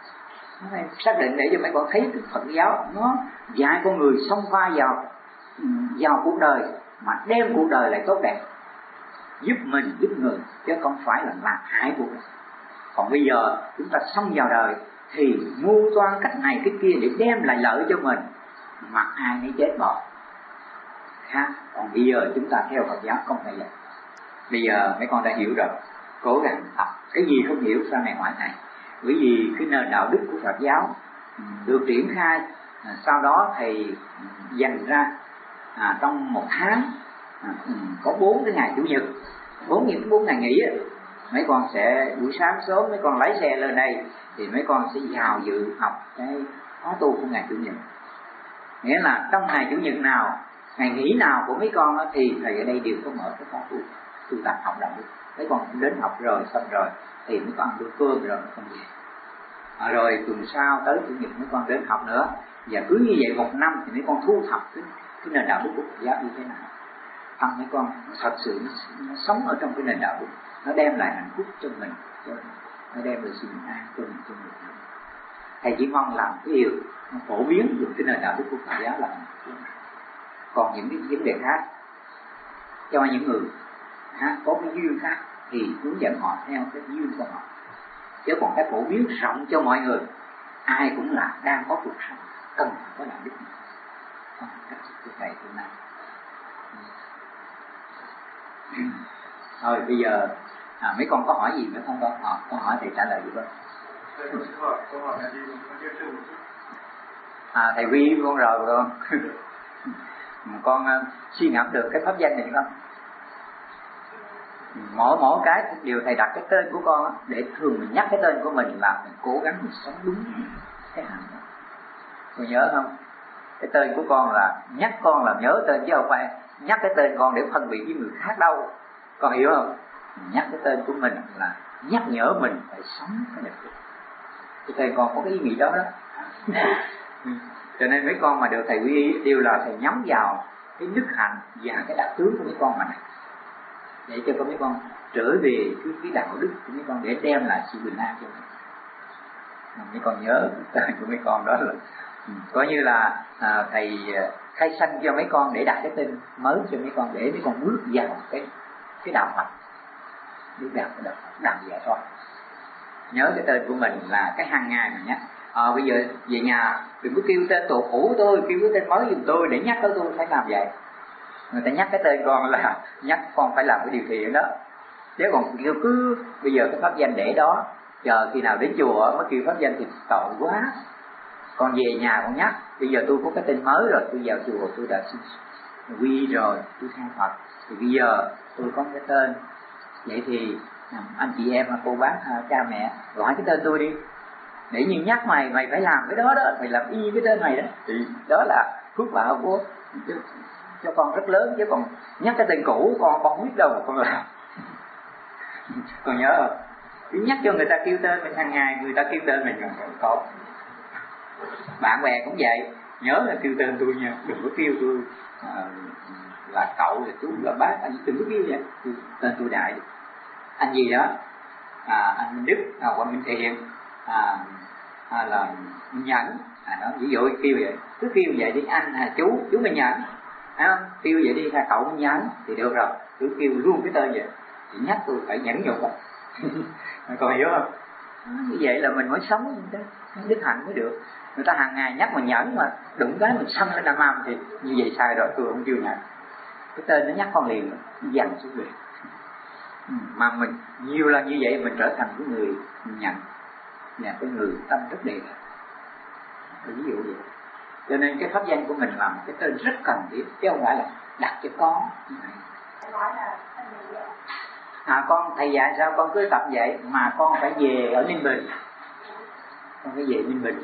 Xác định để cho mấy con thấy cái Phật giáo nó dạy con người xông pha vào cuộc đời mà đem cuộc đời lại tốt đẹp, giúp mình giúp người, chứ không phải là làm hại cuộc đời. Còn bây giờ chúng ta xông vào đời thì mưu toan cách này cách kia để đem lại lợi cho mình, mặc ai nấy chết bỏ. Còn bây giờ chúng ta theo Phật giáo không phải vậy. Bây giờ mấy con đã hiểu rồi, cố gắng học. Cái gì không hiểu sau này hỏi thầy. Bởi vì cái nền đạo đức của Phật giáo được triển khai, sau đó thầy dành ra trong một tháng có 4 cái ngày chủ nhật, 4 ngày nghỉ. Mấy con sẽ buổi sáng sớm mấy con lái xe lên đây thì mấy con sẽ vào dự học cái khóa tu của ngày chủ nhật. Nghĩa là trong ngày chủ nhật nào, ngày nghỉ nào của mấy con thì thầy ở đây đều có mở cái khóa tu tập học đạo đức. Mấy con đến học rồi xong rồi thì mấy con ăn bữa cơm rồi mấy con về. Rồi tuần sau tới chủ nhật mấy con đến học nữa. Và cứ như vậy một năm thì mấy con thu thập cái nền đạo đức của Phật giáo như thế nào. Thằng mấy con thật sự nó sống ở trong cái nền đạo đức, nó đem lại hạnh phúc cho mình, nó đem lại sự bình an cho mình, cho người khác. Thầy chỉ mong làm cái điều nó phổ biến được cái nền đạo đức của Phật giáo là còn những cái vấn đề khác cho những người có cái duyên khác thì hướng dẫn họ theo cái duyên của họ, chứ còn cái phổ biến rộng cho mọi người, ai cũng là đang có cuộc sống cần có đạo đức này. Không cách của thầy hôm nay. Thôi bây giờ mấy con có hỏi gì nữa không con? Con hỏi thầy trả lời được không? Thầy Huy con rồi con. Con suy ngẫm được cái pháp danh này không? Mỗi cái điều thầy đặt cái tên của con để thường mình nhắc cái tên của mình là mình cố gắng mình sống đúng cái hạnh đó. Con nhớ không? Cái tên của con là nhắc con là nhớ tên chứ không phải nhắc cái tên con để phân biệt với người khác đâu. Con hiểu không? Nhắc cái tên của mình là nhắc nhở mình phải sống cái đẹp. Cái tên con có cái ý nghĩa đó đó. Cho nên mấy con mà được thầy quy y đều là thầy nhắm vào cái đức hạnh và cái đặc tướng của mấy con mà này, để cho mấy con trở về cái đạo đức của mấy con để đem lại sự bình an cho mình. Mấy con nhớ tên của mấy con đó là coi như là thầy khai sanh cho mấy con để đặt cái tên mới cho mấy con, để mấy con bước vào cái đạo Phật, bước vào cái đạo Phật, đạo giải thoát. nhớ cái tên của mình là cái hàng ngày mà nhắc. Bây giờ về nhà đừng có kêu tên tổ cũ tôi, kêu cái tên mới giùm tôi để nhắc tới tôi phải làm vậy. Người ta nhắc cái tên con là nhắc con phải làm cái điều thiện đó, chứ còn kêu cứ bây giờ cái pháp danh để đó, chờ khi nào đến chùa mới kêu pháp danh thì tội quá. Con về nhà con nhắc, bây giờ tôi có cái tên mới rồi, tôi vào chùa tôi đã quy rồi, tôi theo Phật, thì bây giờ tôi có cái tên. Vậy thì anh chị em, cô bác, cha mẹ gọi cái tên tôi đi, để như nhắc mày phải làm cái đó đó, mày làm y cái tên mày đó, thì đó là phước báo của cho con rất lớn. Chứ còn nhắc cái tên cũ con không biết đâu mà con làm. Con nhớ không? Cứ nhắc cho người ta kêu tên mình, hàng ngày người ta kêu tên mình còn có. Bạn bè cũng vậy, nhớ là kêu tên tôi nha, đừng có kêu tôi là cậu, là chú, là bác, anh đừng có kêu vậy. Tên tôi đại, anh gì đó, anh Minh Đức, Quang Minh Thiện, là Minh Nhẫn, đó, ví dụ kêu vậy, cứ kêu vậy đi, anh, chú Minh Nhẫn, kêu vậy đi, cậu Minh Nhẫn thì được rồi, cứ kêu luôn cái tên vậy, thì nhắc tôi phải nhẫn nhục á. Còn hiểu không? Như vậy là mình mới sống đức hạnh mới được. Người ta hàng ngày nhắc mình nhẫn mà đụng cái mình xăm lên Nam Am thì như vậy sai rồi, tôi không chịu nhận. Cái tên nó nhắc con liền dằn xuống liền. Mà mình nhiều lần như vậy mình trở thành cái người nhận, là cái người tâm rất đẹp. Ví dụ vậy. Cho nên cái pháp danh của mình là một cái tên rất cần thiết, chứ không phải là đặt cho con. Con thầy dạy sao con cứ tập vậy, mà con phải về ở Ninh Bình, con phải về Ninh Bình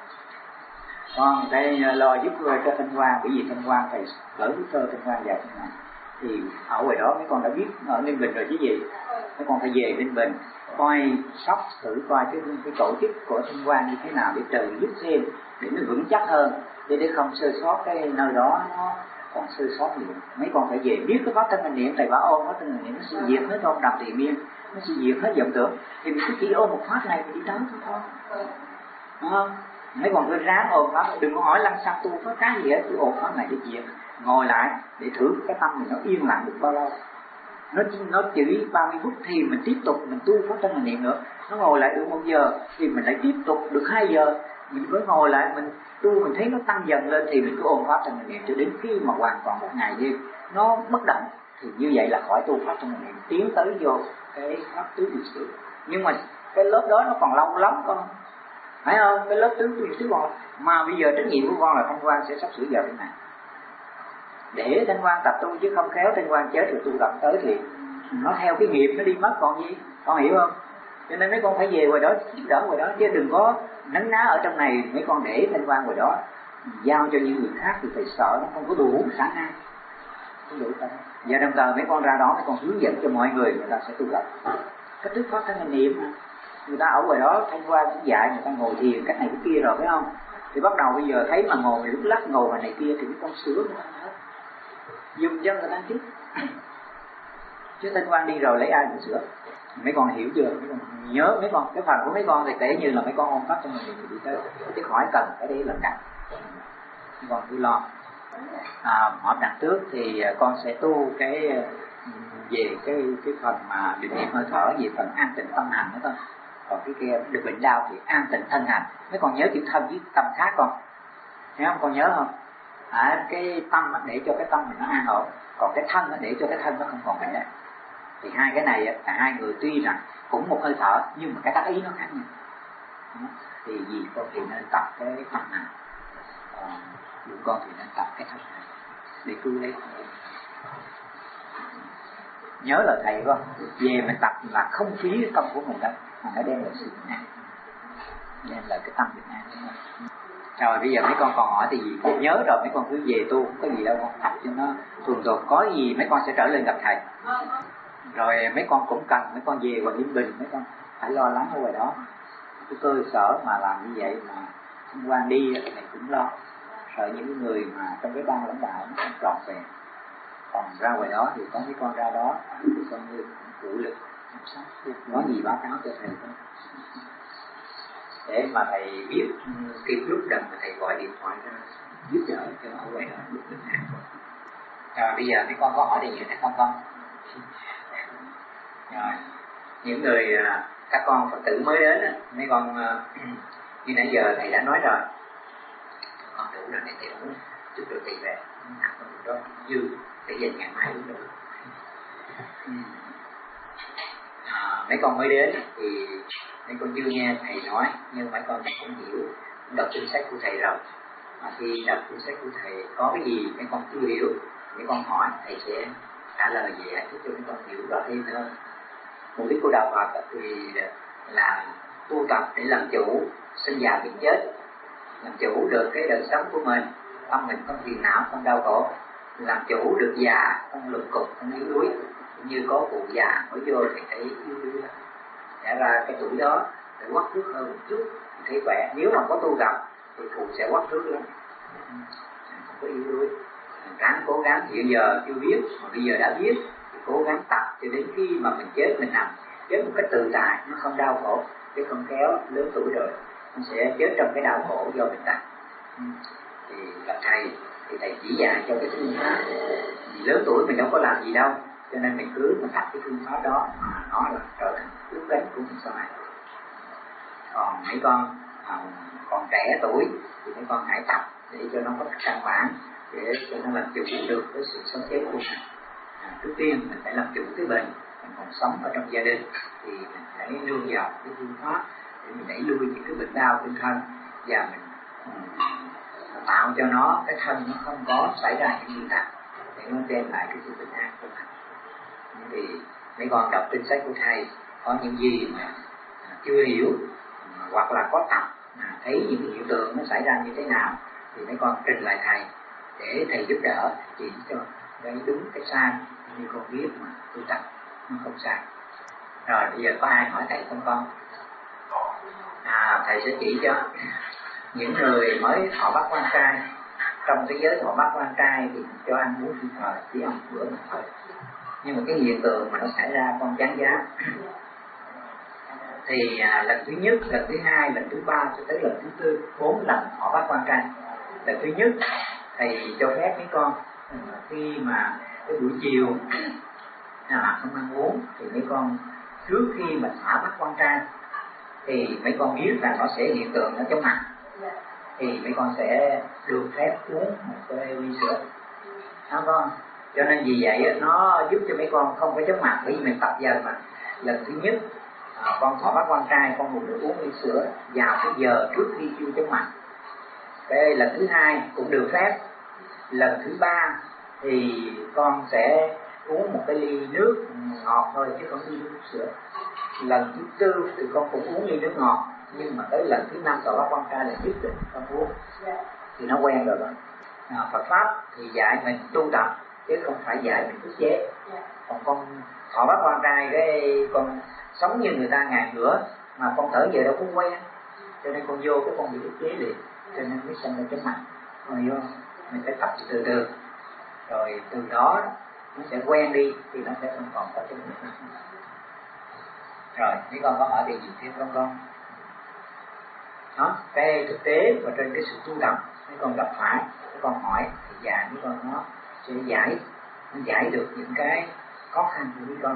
con phải lo giúp cho Thanh Quang, bởi vì Thanh Quang thầy gửi bức thơ Thanh Quang dạy thế này, thì ở ngoài đó mấy con đã biết ở Ninh Bình rồi chứ gì. Mấy con phải về Ninh Bình coi sóc thử coi cái tổ chức của Thanh Quang như thế nào để trợ giúp thêm, để nó vững chắc hơn, để không sơ sót cái nơi đó nó còn sơ sót nhiều. Mấy con phải về biết cái pháp thân hành niệm, thầy bảo ôm pháp thân hành niệm nó sẽ diệt hết trong đầm thị miên, nó sẽ diệt hết vọng tưởng, thì mình cứ chỉ ôm một pháp này thì đi tới thôi. Đúng không? Mấy con cứ ráng ôm pháp, đừng có hỏi lăng xăng tu pháp cái gì hết, cứ ôm pháp này để diệt. Ngồi lại để thử cái tâm mình nó yên lặng được bao lâu. Nó chỉ 30 phút thì mình tiếp tục mình tu pháp thân hành niệm nữa. Nó ngồi lại được 1 giờ thì mình lại tiếp tục được 2 giờ. Mình cứ ngồi lại mình tu, mình thấy nó tăng dần lên thì mình cứ ôm pháp thân hành niệm cho đến khi mà hoàn toàn một ngày đi nó bất động, thì như vậy là khỏi tu pháp thân hành niệm, tiến tới vô cái pháp tứ diệu xứ. Nhưng mà cái lớp đó nó còn lâu lắm con, phải không? Cái lớp tứ diệu xứ còn, mà bây giờ trách nhiệm của con là Thanh Quang sẽ sắp sửa vào cái này để Thanh Quang tập tu, chứ không khéo Thanh Quang chết rồi tu tập tới thì nó theo cái nghiệp nó đi mất còn gì, con hiểu không? Cho nên mấy con phải về ngoài đó giúp đỡ ngoài đó, chứ đừng có nấn ná ở trong này. Mấy con để Thanh Quang ngoài đó giao cho những người khác thì phải sợ nó không có đủ khả năng, không đủ khả năng. Và đồng thời mấy con ra đó mấy con hướng dẫn cho mọi người, người ta sẽ tu tập cách thức pháp thân hành niệm. Người ta ở ngoài đó Thanh Quang cũng dạy người ta ngồi thiền cách này cái kia rồi phải không? Thì bắt đầu bây giờ thấy mà ngồi lúc lắc ngồi này kia thì mấy con sửa người ta hết, dùng cho người ta trước. Chứ Thanh Quang đi rồi lấy ai để sửa? Mấy con hiểu chưa? Mấy con nhớ mấy con cái phần của mấy con thì kể như là mấy con ôm pháp cho mình thì đi tới, chứ khỏi cần cái đấy là cả. Mấy con cứ lo. Họp đặt trước thì con sẽ tu cái về cái phần mà định niệm hơi thở, về phần an tịnh tâm hành đó thôi. Còn cái kia được bệnh đau thì an tịnh thân hành. Mấy con nhớ chữ thân với tâm khác con, thấy không? Con nhớ không? Cái tâm để cho cái tâm mình nó an ổn, còn cái thân để cho cái thân nó không còn bệnh đấy. Thì hai cái này cả hai người tuy rằng cũng một hơi thở nhưng mà cái tác ý nó khác nhau. Thì vì con thì nên tập cái tâm này, con thì nên tập cái thân này để cứu lấy. Nhớ lời thầy con, về mình tập là không phí cái công của mình đâu, mà nó đem lại sự bình an, đem lại cái tâm bình an. Rồi bây giờ mấy con còn hỏi thì gì? Con nhớ rồi mấy con cứ về tu, không có gì đâu con, tập cho nó thuần thục. Có gì mấy con sẽ trở lên gặp thầy. Rồi mấy con cũng cần, mấy con về qua Ninh Bình mấy con phải lo lắng ở ngoài đó. Cái cơ sở mà làm như vậy mà Thanh Quang đi thầy cũng lo, sợ những người mà trong cái ban lãnh đạo nó không trọn vẹn. Còn ra ngoài đó thì có mấy con ra đó thì con như phụ lực có gì báo cáo cho thầy thôi, để mà thầy biết khi lúc cần thầy gọi điện thoại ra giúp đỡ cho ở ngoài đó được bình an. Rồi bây giờ mấy con có hỏi gì nữa không con? Rồi những người các con Phật tử mới đến á, mấy con như nãy giờ thầy đã nói rồi, con đủ rồi này thầy uống chút rồi thầy về, ăn con đó dư để dành ngày mai uống được. Mấy con mới đến thì mấy con chưa nghe thầy nói, nhưng mấy con cũng hiểu, cũng đọc kinh sách của thầy rồi. Mà khi đọc kinh sách của thầy có cái gì mấy con chưa hiểu, mấy con hỏi thầy sẽ trả lời về giải thích cho mấy con hiểu rõ thêm hơn. Mục đích của đạo Phật thì là tu tập để làm chủ sinh già bệnh chết, làm chủ được cái đời sống của mình, tâm mình không phiền não, không đau khổ, làm chủ được già, không lục cục, không yếu đuối. Như có cụ già mới vô thì thấy yếu đuối lắm, để ra cái tuổi đó phải quắc thước hơn một chút thì thấy khỏe. Nếu mà có tu tập thì cụ sẽ quắc thước lắm, không có yếu đuối. Ráng cố gắng, hiện giờ chưa biết mà bây giờ đã biết thì cố gắng tập cho đến khi mà mình chết, mình nằm chết một cách tự tại, nó không đau khổ, chứ không kéo lớn tuổi rồi nó sẽ chết trong cái đau khổ do bệnh tật. Thì gặp thầy thì thầy chỉ dạy cho cái phương pháp. Vì lớn tuổi mình đâu có làm gì đâu, cho nên mình cứ tập cái phương pháp đó mà nó là trở thành cứu cánh của mình sau này. Còn mấy con còn trẻ tuổi thì mấy con hãy tập để cho nó có căn bản, để cho nó làm chủ được cái sự sống chết của mình. Trước tiên mình phải làm chủ cái bệnh, mình còn sống ở trong gia đình thì mình phải nương vào cái phương pháp để mình đẩy lui những cái bệnh đau trên thân, và mình tạo cho nó cái thân nó không có xảy ra những bệnh tật, để nó đem lại cái sự bình an cho mình. Thì mấy con đọc kinh sách của thầy có những gì mà chưa hiểu, hoặc là có tập thấy những hiện tượng nó xảy ra như thế nào thì mấy con trình lại thầy để thầy giúp đỡ, chỉ cho cái đúng cái sai như con biết mà tu tập nó không sai. Rồi bây giờ có ai hỏi thầy không con? Thầy sẽ chỉ cho những người mới thọ bát quan trai. Trong cái giới thọ bát quan trai thì cho ăn uống khi thời, chỉ ăn bữa một thời. Nhưng mà cái hiện tượng mà nó xảy ra con chán giá thì lần thứ nhất, lần thứ hai, lần thứ ba cho tới lần thứ tư, 4 lần thọ bát quan trai. Lần thứ nhất thầy cho phép mấy con khi mà cái buổi chiều không ăn uống thì mấy con trước khi mà xả bát quan trai thì mấy con biết là nó sẽ hiện tượng ở trong mặt, thì mấy con sẽ được phép uống một cái ly sữa, con. Cho nên vì vậy nó giúp cho mấy con không phải chóng mặt, bởi vì mình tập dần mà. Lần thứ nhất con thọ bát quan trai, con muốn được uống ly sữa vào cái giờ trước khi chưa chóng mặt. Cái lần thứ hai cũng được phép. Lần thứ ba thì con sẽ uống một cái ly nước ngọt thôi chứ không uống nước sữa. Lần thứ tư thì con cũng uống ly nước ngọt, nhưng mà tới lần thứ 5 thọ bát quan trai là nhất định con uống, thì nó quen rồi đó. Phật pháp thì dạy mình tu tập chứ không phải dạy mình ức chế. Còn con thọ bát quan trai cái con sống như người ta ngày nữa mà con thở giờ đâu có quen, cho nên con vô cái con bị ức chế liền, cho nên mới sinh ra chóng mặt. Rồi vô mình phải tập từ từ, rồi từ đó nó sẽ quen đi thì nó sẽ không còn có chóng mặt. Rồi mấy con có hỏi điều gì thêm không con? Đó, cái thực tế và trên cái sự tu tập mấy con gặp phải, mấy con hỏi thì dạy mấy con nó sẽ giải được những cái khó khăn của mấy con.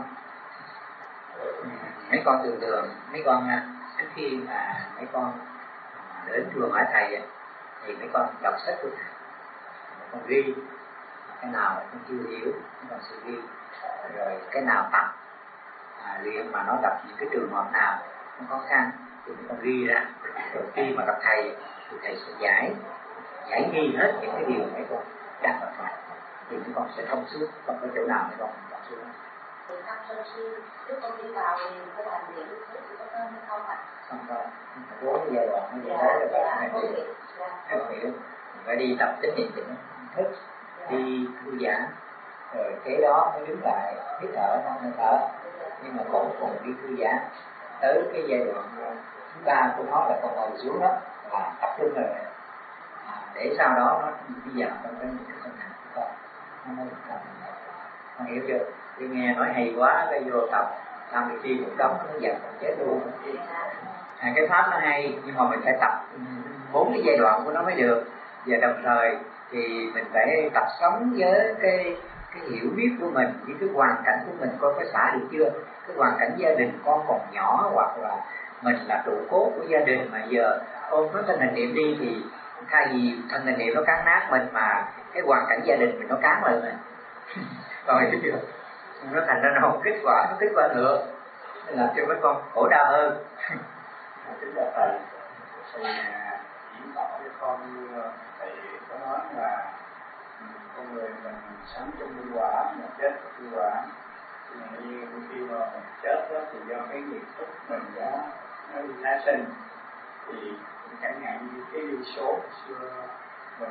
Mấy con thường mấy con trước khi mà mấy con đến chùa hỏi thầy thì mấy con đọc sách của thầy, mấy con ghi cái nào con chưa hiểu mấy con sẽ ghi, rồi cái nào tập luyện mà nó gặp những cái trường hợp nào nó khó khăn thì mấy con ghi ra, rồi khi mà gặp thầy thì thầy sẽ giải nghi hết những cái điều mấy con đang gặp phải thì mấy con sẽ thông suốt, không có chỗ nào mấy con không thông suốt. Năm sơ sư lúc con đi vào thì có làm việc thì có hơn hay không ạ? Không có, có cái giai đoạn nó như thế rồi không hiểu, phải đi tập tính niệm định thức, đi thư giãn, rồi kế đó mới đứng lại hít thở, không thở, nhưng mà cũng cùng đi thư giãn tới cái giai đoạn thứ ba của nó là con ngồi xuống đó là tập trung rồi, để sau đó nó đi dần trong cái thực hành của con, nó mới được tập. Con hiểu chưa? Khi nghe nói hay quá cái vô tập làm việc chi cũng đóng nó dần còn chết luôn. Cái pháp nó hay nhưng mà mình phải tập 4 cái giai đoạn của nó mới được, và đồng thời thì mình phải tập sống với cái hiểu biết của mình với cái hoàn cảnh của mình coi có xả được chưa. Cái hoàn cảnh gia đình con còn nhỏ, hoặc là mình là trụ cốt của gia đình mà giờ con có thân hình niệm đi thì thay vì thân hình niệm nó cắn nát mình mà cái hoàn cảnh gia đình mình nó cán lại mình rồi cái chưa, nó thành ra nó không kết quả, nó kết quả nữa nên làm cho mấy con khổ đau hơn. Chính là thầy diễn tỏ cho con như thầy có nói là con người mình sống trong luân quả, mình chết trong luân quả. Như khi mà mình chết đó, thì do cái nghiệp thức mình đã nó đi tái sinh, thì chẳng hạn như cái duyên số xưa mình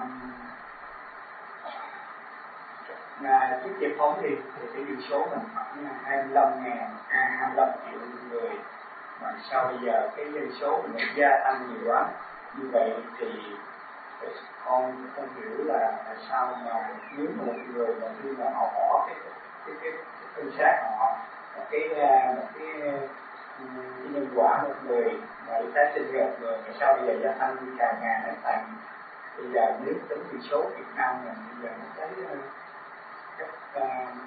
trước giải phóng thì cái duyên số mình khoảng 25 triệu người, mà sau bây giờ cái dân số mình gia tăng nhiều quá như vậy thì con không hiểu là tại sao mà nếu một người mà khi mà họ bỏ cái thân xác họ một cái nhân quả một người mà tái sinh ra một người, mà sau bây giờ gia tăng càng ngày nó thành bây giờ nếu tính tỷ số Việt Nam mình bây giờ nó thấy gấp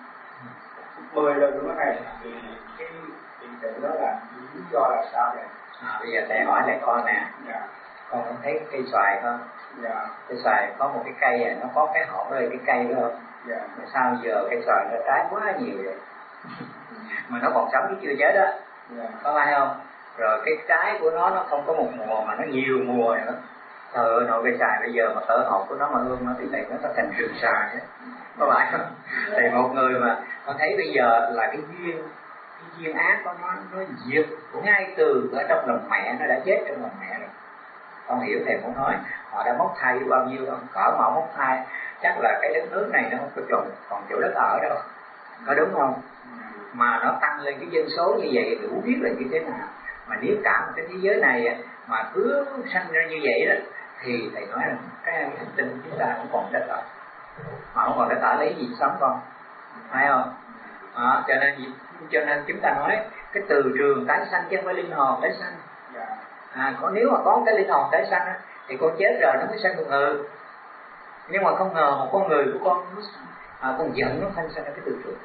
10 lần nữa này, thì cái hiện tượng đó là lý do là sao vậy? Bây giờ thầy hỏi lại con nè. Con có thấy cây xoài không? Cây xoài có một cái cây nó có cái hộp đây, cái cây đó không? Mà sao giờ cây xoài nó trái quá nhiều vậy? Mà nó còn sống chứ chưa chết đó. Có phải không? Rồi cái trái của nó không có một mùa mà nó nhiều mùa nữa. Trời ơi, nội cây xoài bây giờ mà cỡ hộp của nó mà ương nó thì thầy nó thành rừng xoài đó. Có phải không? Thì một người mà con thấy bây giờ là cái duyên ác của nó diệt ngay từ ở trong lòng mẹ, nó đã chết trong lòng mẹ rồi. Con hiểu thầy muốn nói, họ đã móc thai bao nhiêu không? Cỡ mà móc thai chắc là cái đất nước này nó không có còn chỗ đất ở đâu, có đúng không? Mà nó tăng lên cái dân số như vậy đủ biết là như thế nào. Mà nếu cả một cái thế giới này mà cứ sanh ra như vậy đó, thì thầy nói là cái hành tinh chúng ta không còn đất ở, mà không còn đất ở lấy gì sống con, phải không? Cho nên chúng ta nói cái từ trường tái sanh chứ không phải linh hồn tái sanh. Nếu mà có cái linh hồn tái sanh thì con chết rồi nó mới sanh con người. Nhưng mà không ngờ một con người của con giận nó sanh ra cái từ trường.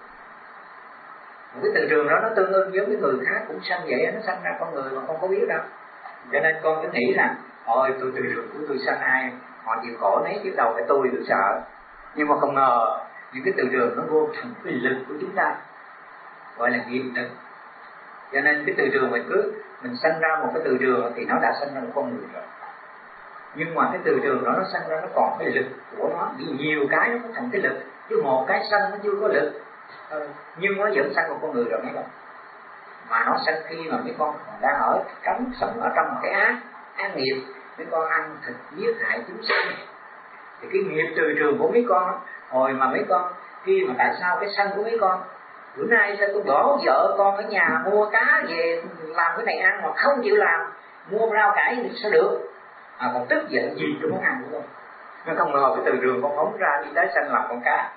Cái từ trường đó nó tương ưng với cái người khác cũng sanh vậy, nó sanh ra con người mà không có biết đâu. Cho nên con cứ nghĩ là ôi tôi từ trường của tôi sanh ai họ chịu khổ nấy chứ đâu phải tôi sợ. Nhưng mà không ngờ những cái từ trường nó vô thành cái lực của chúng ta, gọi là nghiệp lực. Cho nên cái từ trường mình sanh ra một cái từ trường thì nó đã sanh ra một con người rồi. Nhưng mà cái từ trường đó nó sanh ra nó còn cái lực của nó, vì nhiều cái nó có thành cái lực, chứ một cái sanh nó chưa có lực. Nhưng nó vẫn sanh một con người rồi mấy con. Mà nó sanh khi mà mấy con còn đang sống ở trong một cái ác nghiệp, mấy con ăn thịt giết hại chúng sanh. Thì cái nghiệp từ trường của mấy con hồi mà mấy con khi mà tại sao cái sanh của mấy con bữa nay sao tôi bỏ vợ con ở nhà mua cá về làm cái này ăn mà không chịu làm, mua rau cải thì sao được, còn tức giận gì tôi muốn ăn luôn. Nó không ngờ cái từ trường con phóng ra đi tới sanh làm con cá.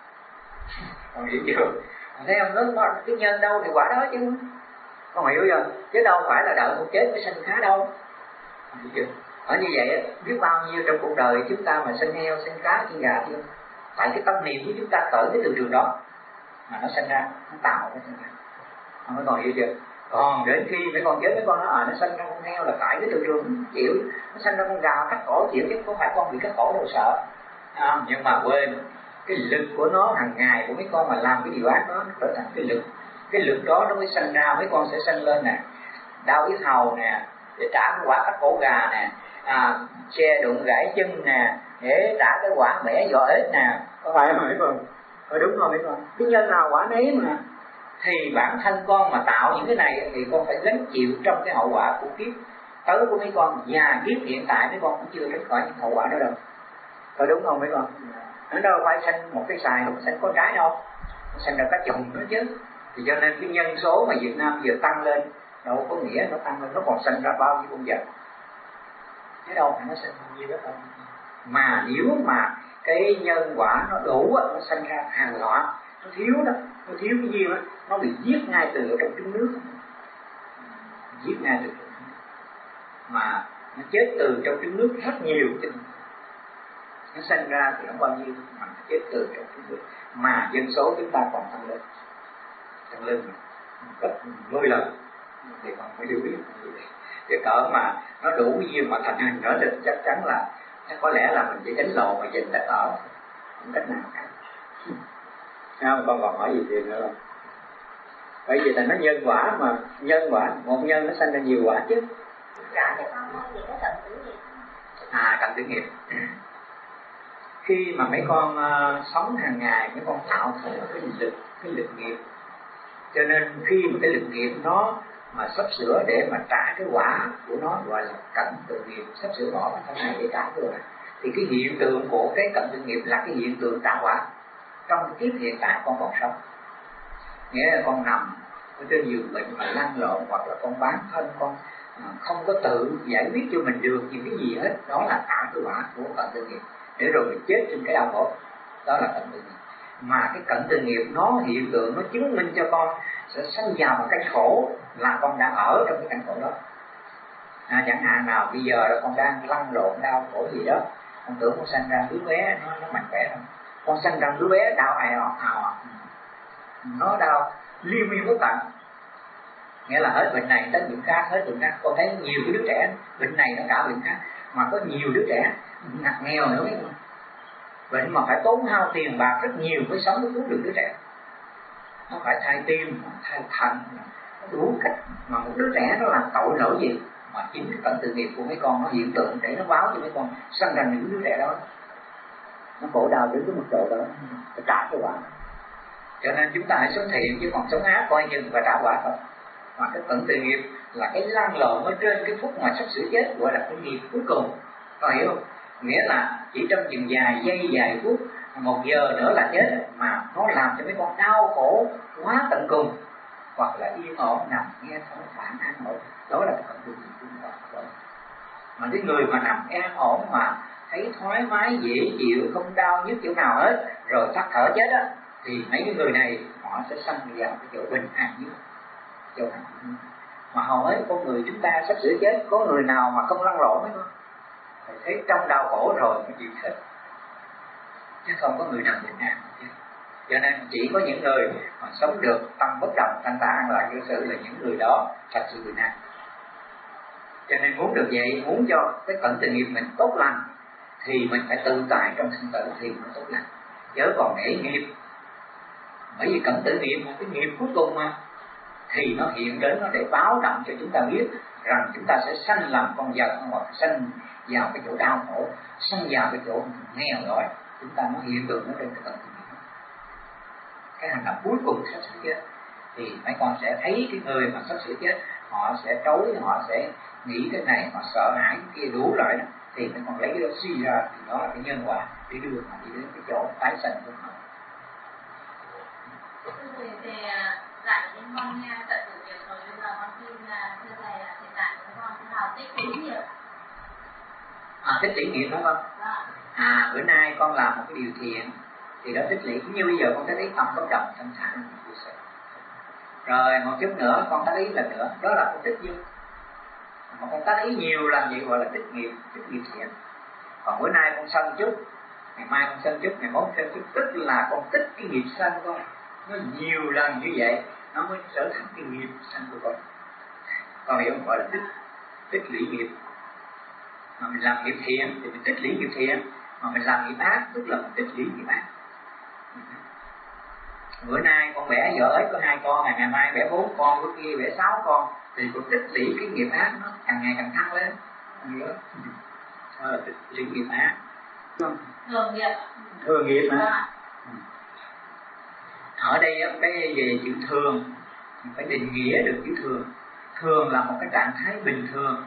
Con hiểu chưa? Thấy không? Nó cái nhân đâu thì quả đó chứ. Con hiểu chưa? Chứ đâu phải là đợi một chết mới sanh cá đâu. Hiểu chưa? Ở như vậy biết bao nhiêu trong cuộc đời chúng ta mà sanh heo, sanh cá, sanh gà chưa? Tại cái tâm niệm của chúng ta khởi cái từ trường đó mà nó sanh ra, nó tạo cái sanh ra. Mấy con hiểu chưa? Còn đến khi mấy con chết mấy con nó sanh ra con heo là tại cái từ trường nó chịu, nó sanh ra con gà cắt cổ chịu, chứ không phải con bị cắt cổ đâu sợ. Nhưng mà quên cái lực của nó hàng ngày của mấy con mà làm cái điều ác đó, nó trở thành cái lực đó nó mới sanh ra. Mấy con sẽ sanh lên nè, đau yết hầu nè, để trả cái quả cắt cổ gà nè, xe đụng gãy chân nè, để trả cái quả bẻ vỏ ếch nè. Có phải không mấy con? Đúng rồi mấy con. Cái nhân nào quả nấy mà. Thì bản thân con mà tạo những cái này thì con phải gánh chịu trong cái hậu quả của kiếp tới của mấy con, và kiếp hiện tại mấy con cũng chưa tránh khỏi những hậu quả đó đâu. Có đúng không mấy con? Nó đâu phải sanh một cái xài không sanh con cái đâu, nó sanh ra cả chồng nữa chứ. Thì cho nên cái nhân số mà Việt Nam vừa tăng lên đâu có nghĩa nó tăng lên, nó còn sanh ra bao nhiêu con vật, chứ đâu phải nó sanh bao nhiêu đó đâu. Mà nếu mà cái nhân quả nó đủ nó sanh ra hàng loạt, nó thiếu đó, nó thiếu cái gì đó, nó bị giết ngay từ ở trong trứng nước, giết ngay từ trong, mà nó chết từ trong trứng nước rất nhiều chứ. nó sinh ra thì không bao nhiêu mà chết từ trong chúng tôi, mà dân số chúng ta còn tăng lên gấp 10 lần thì còn phải điều biết cái cỡ mà nó đủ nhiêu mà thành hình nữa thì chắc chắn là có lẽ là mình chỉ đánh lộn mà dịch đã ở không cách nào cả. Không, con còn hỏi gì thêm nữa không? Bởi vì là nó nhân quả mà, nhân quả một nhân nó sanh ra nhiều quả chứ. Dạ thì con hỏi về cái cận tử nghiệp. Cận tử nghiệp. Khi mà mấy con sống hàng ngày, mấy con tạo thành cái lực nghiệp, cho nên khi mà cái lực nghiệp nó mà sắp sửa để mà trả cái quả của nó gọi là cận tử nghiệp, sắp sửa bỏ vào thân này để trả rồi, thì cái hiện tượng của cái cận tử nghiệp là cái hiện tượng trả quả trong cái kiếp hiện tại con còn sống. Nghĩa là con nằm ở trên giường bệnh mà lăn lộn, hoặc là con bán thân, con không có tự giải quyết cho mình được những cái gì hết, đó là trả cái quả của cận tử nghiệp, để rồi mình chết trên cái đau khổ, đó là cận tử nghiệp. Mà cái cận tử nghiệp nó hiện tượng, nó chứng minh cho con sẽ sanh vào một cái khổ là con đang ở trong cái cảnh khổ đó. Chẳng hạn nào bây giờ là con đang lăn lộn đau khổ gì đó, con tưởng con sanh ra đứa bé nó mạnh khỏe không, con sanh ra đứa bé đau ào, nó đau liên miên bất tận, nghĩa là hết bệnh này tới bệnh khác, hết bệnh khác. Con thấy nhiều cái đứa trẻ bệnh này nó cả bệnh khác, mà có nhiều đứa trẻ ngặt nghèo nữa ấy. Bệnh mà phải tốn hao tiền bạc rất nhiều mới sống mới cứu được đứa trẻ. Nó phải thay tim, thay thận, đủ cách. Mà một đứa trẻ nó làm tội lỗi gì mà chính cái cận tử nghiệp của mấy con nó hiện tượng để nó báo cho mấy con sanh ra những đứa trẻ đó, nó khổ đau đến cái mức độ đó, phải trả cái quả. Cho nên chúng ta hãy sống thiện, chứ còn sống ác coi chừng và trả quả thôi. Mà cái cận tử nghiệp là cái lăn lộn ở trên cái phút mà sắp sửa chết, gọi là cái nghiệp cuối cùng, có hiểu không? Nghĩa là chỉ trong chừng vài phút, 1 giờ nữa là chết, mà nó làm cho mấy con đau khổ quá tận cùng, hoặc là yên ổn nằm nghe thở phản an ổn, đó là cái cận tử nghiệp của chúng ta. Mà cái người mà nằm an ổn mà thấy thoải mái dễ chịu, không đau nhức chỗ nào hết, rồi tắt thở chết á, thì mấy cái người này họ sẽ sanh vào cái chỗ bình an nhất, chỗ hạnh phúc. Mà hầu hết con người chúng ta sắp sửa chết, có người nào mà không lăn lộn hết không? Phải thấy trong đau khổ rồi mới chịu chết, chứ không có người nào bình an. Cho nên chỉ có những người mà sống được tâm bất động thanh thản là thực sự là những người đó thật sự bình an. Cho nên muốn được vậy, muốn cho cái cận tử nghiệp mình tốt lành thì mình phải tự tại trong sinh tử thì nó tốt lành, chứ còn để nghiệp, bởi vì cận tử nghiệp là cái nghiệp cuối cùng mà, thì nó hiện đến nó để báo động cho chúng ta biết rằng chúng ta sẽ sanh làm con vật, hoặc sanh vào cái chỗ đau khổ, sanh vào cái chỗ nghèo đói. Chúng ta nó hiện tượng nó trên cái cận tử nghiệp. Cái hành động cuối cùng sắp sửa chết thì mấy con sẽ thấy cái người mà sắp sửa chết, họ sẽ trối, họ sẽ nghĩ cái này, họ sợ hãi cái kia đủ loại đó, thì mấy con lấy cái đó suy ra thì đó là cái nhân quả để đưa họ đi đến cái chỗ tái sanh của họ. Về lại đến con nghe tận tử nghiệp rồi, bây giờ con xin thưa thầy là hiện tại của con thế nào tích lũy nghiệp? Tích lũy nghiệp đúng không? Bữa nay con làm một cái điều thiện thì đó tích lũy. Như bây giờ con thấy tâm bất động thanh thản, rồi một chút nữa con tác ý lần nữa, đó là con tích dư. Mà con tác ý nhiều lần vậy gọi là tích nghiệp thiện. Còn bữa nay con sân chút, ngày mai con sân chút, ngày mốt sân chút, tức là con tích cái nghiệp sân con. Nó nhiều lần như vậy nó mới trở thành cái nghiệp sân của con. Con hiểu không? Gọi là tích lũy nghiệp. Mà mình làm nghiệp thiện thì mình tích lũy nghiệp thiện, mà mình làm nghiệp ác tức là mình tích lũy nghiệp ác. Bữa nay con vẽ vợ ấy có 2 con, ngày mai vẽ 4 con, bữa kia vẽ 6 con, thì con tích lũy cái nghiệp ác nó càng ngày càng thăng lên. Đó là tích lũy nghiệp ác. Thường nghiệp hả? Ở đây cái về chữ thường phải định nghĩa được chữ thường. Thường là một cái trạng thái bình thường.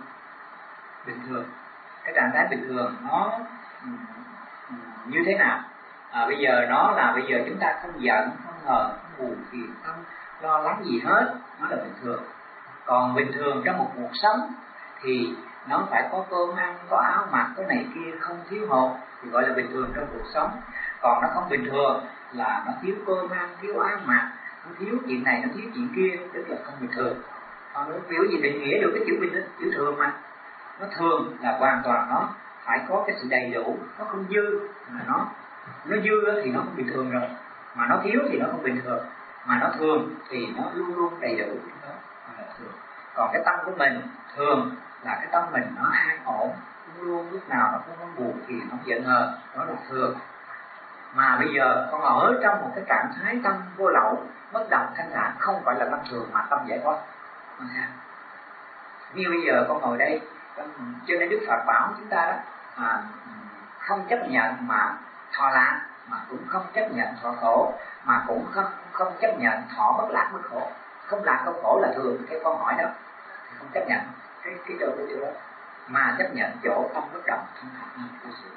Cái trạng thái bình thường nó như thế nào? Bây giờ nó là bây giờ chúng ta không giận, không hờn, không buồn phiền, không lo lắng gì hết, nó là bình thường. Còn bình thường trong một cuộc sống thì nó phải có cơm ăn, có áo mặc, có này kia không thiếu hụt thì gọi là bình thường trong cuộc sống. Còn nó không bình thường là nó thiếu cơm ăn, thiếu áo mặc, nó thiếu chuyện này, nó thiếu chuyện kia, tức là không bình thường. Còn nếu biểu gì định nghĩa được cái chữ bình, chữ thường mà nó thường là hoàn toàn nó phải có cái sự đầy đủ, nó không dư mà nó dư thì nó không bình thường rồi, mà nó thiếu thì nó không bình thường, mà nó thường thì nó luôn luôn đầy đủ, đó là thường. Còn cái tâm của mình thường là cái tâm mình nó an ổn, luôn luôn lúc nào nó cũng có buồn thì nó giận hờn, đó là thường. Mà bây giờ con ở trong một cái trạng thái tâm vô lậu, bất động thanh thản, không phải là tâm thường mà tâm giải thoát. Như bây giờ con ngồi đây, cho nên Đức Phật bảo chúng ta đó, không chấp nhận mà thọ lạc, mà cũng không chấp nhận thọ khổ, mà cũng không chấp nhận thọ bất lạc bất khổ. Không lạc không khổ là thường, cái câu hỏi đó không chấp nhận cái chỗ đó, mà chấp nhận chỗ tâm bất động thanh thản của sự.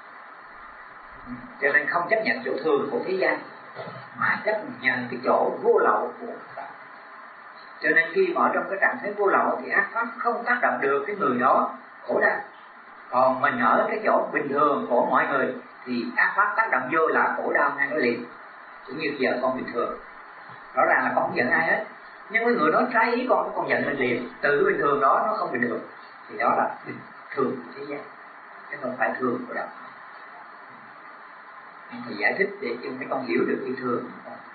Cho nên không chấp nhận chỗ thường của thế gian, mà chấp nhận cái chỗ vô lậu của Phật. Cho nên khi mà ở trong cái trạng thái vô lậu thì ác pháp không tác động được cái người đó khổ đau. Còn mình ở cái chỗ bình thường của mọi người thì ác pháp tác động vô là khổ đau ngay đó liền. Cũng như giờ con bình thường, rõ ràng là con không giận ai hết, nhưng cái người nói trái ý con giận lên liền. Từ cái bình thường đó nó không bình thường, thì đó là bình thường của thế gian, chứ không phải thường của đạo. Anh phải giải thích để cho mấy con hiểu được cái thường.